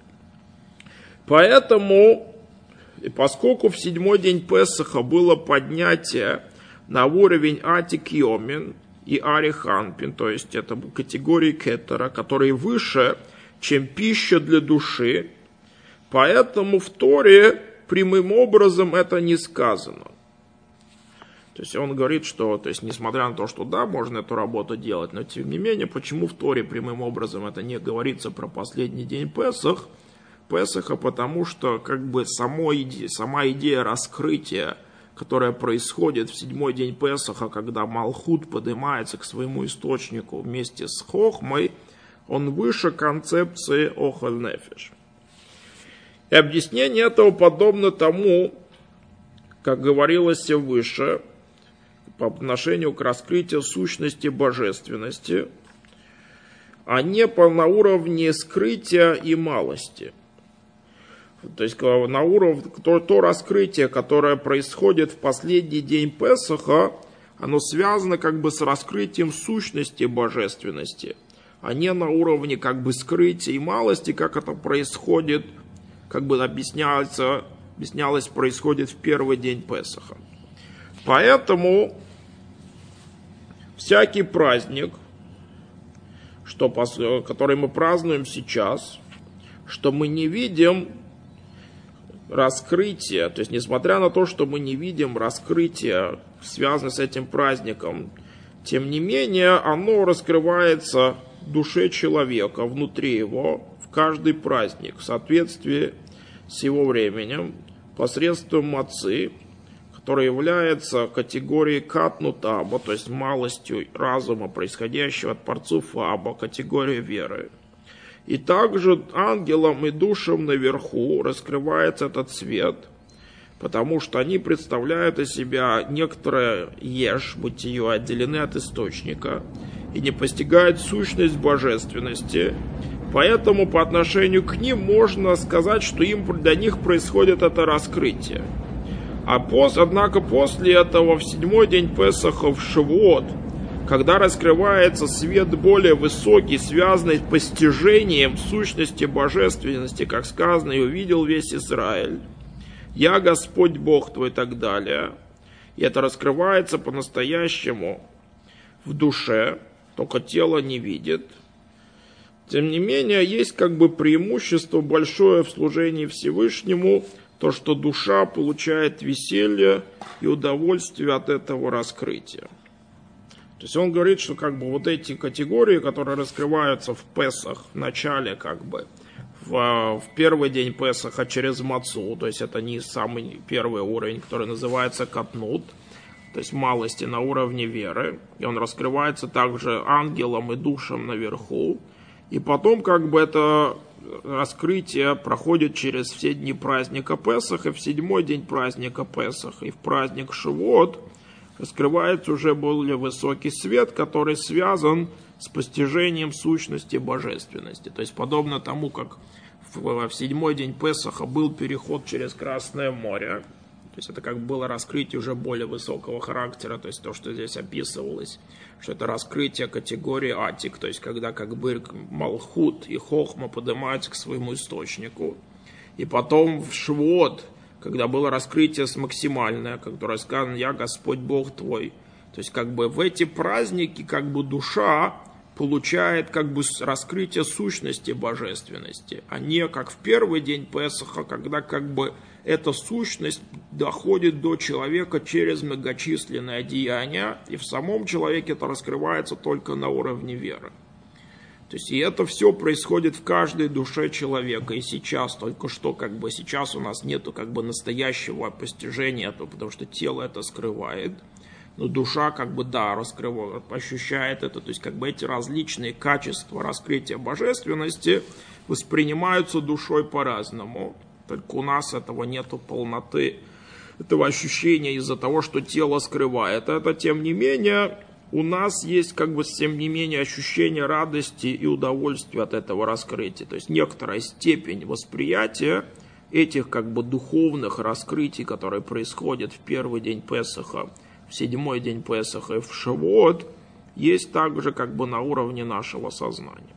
Поэтому, поскольку в седьмой день Песаха было поднятие на уровень Атик Йомин и Ариханпин, то есть это категории кетера, которые выше, чем пища для души, поэтому в Торе прямым образом это не сказано. То есть он говорит, что, то есть, несмотря на то, что да, можно эту работу делать, но тем не менее, почему в Торе прямым образом это не говорится про последний день Песаха, потому что как бы сама идея раскрытия, которая происходит в седьмой день Песаха, когда Малхут поднимается к своему источнику вместе с Хохмой, он выше концепции Охоль Нефиш. И объяснение этого подобно тому, как говорилось выше, по отношению к раскрытию сущности божественности, а не на уровне скрытия и малости. То есть на уровне то раскрытие, которое происходит в последний день Песаха, оно связано как бы с раскрытием сущности божественности, а не на уровне как бы скрытия и малости, как это происходит, как бы объяснялось, происходит в первый день Песаха. Поэтому всякий праздник, который мы празднуем сейчас, что мы не видим раскрытия, то есть несмотря на то, что мы не видим раскрытия, связанное с этим праздником, тем не менее оно раскрывается в душе человека, внутри его, в каждый праздник, в соответствии с его временем, посредством мацы, которая является категорией катнут аба, то есть малостью разума, происходящего от парцуф аба, категория веры. И также ангелам и душам наверху раскрывается этот свет, потому что они представляют из себя некоторое еш, бытие, отделены от источника, и не постигают сущность божественности. Поэтому по отношению к ним можно сказать, что для них происходит это раскрытие. Однако после этого в седьмой день Песаха в Шавуот когда раскрывается свет более высокий, связанный с постижением сущности божественности, как сказано, и увидел весь Израиль, я Господь Бог твой и так далее. И это раскрывается по-настоящему в душе, только тело не видит. Тем не менее, есть как бы преимущество большое в служении Всевышнему, то, что душа получает веселье и удовольствие от этого раскрытия. То есть он говорит, что как бы вот эти категории, которые раскрываются в Песах, в начале как бы, в первый день Песаха через Мацу, то есть это не самый первый уровень, который называется Катнут, то есть малости на уровне веры, и он раскрывается также ангелом и душам наверху, и потом как бы это раскрытие проходит через все дни праздника Песах, и в седьмой день праздника Песах, и в праздник Шивот раскрывается уже более высокий свет, который связан с постижением сущности божественности. То есть подобно тому, как в седьмой день Песаха был переход через Красное море, то есть это как было раскрытие уже более высокого характера, то есть то, что здесь описывалось, что это раскрытие категории атик, то есть когда как бы Малхут и Хохма поднимаются к своему источнику. И потом в Швот, когда было раскрытие максимальное, которое сказано «Я Господь Бог твой». То есть как бы в эти праздники как бы душа получает как бы раскрытие сущности божественности, а не как в первый день Песаха, когда как бы эта сущность доходит до человека через многочисленные деяния, и в самом человеке это раскрывается только на уровне веры. То есть и это все происходит в каждой душе человека. И сейчас, только что как бы сейчас у нас нету как бы настоящего постижения этого, потому что тело это скрывает. Но душа как бы да, раскрывает, ощущает это. То есть как бы эти различные качества раскрытия божественности воспринимаются душой по-разному. Только у нас этого нету полноты, этого ощущения из-за того, что тело скрывает. Это тем не менее... У нас есть, как бы, тем не менее, ощущение радости и удовольствия от этого раскрытия. То есть некоторая степень восприятия этих, как бы, духовных раскрытий, которые происходят в первый день Песаха, в седьмой день Песаха и в Шавуот, есть также, как бы, на уровне нашего сознания.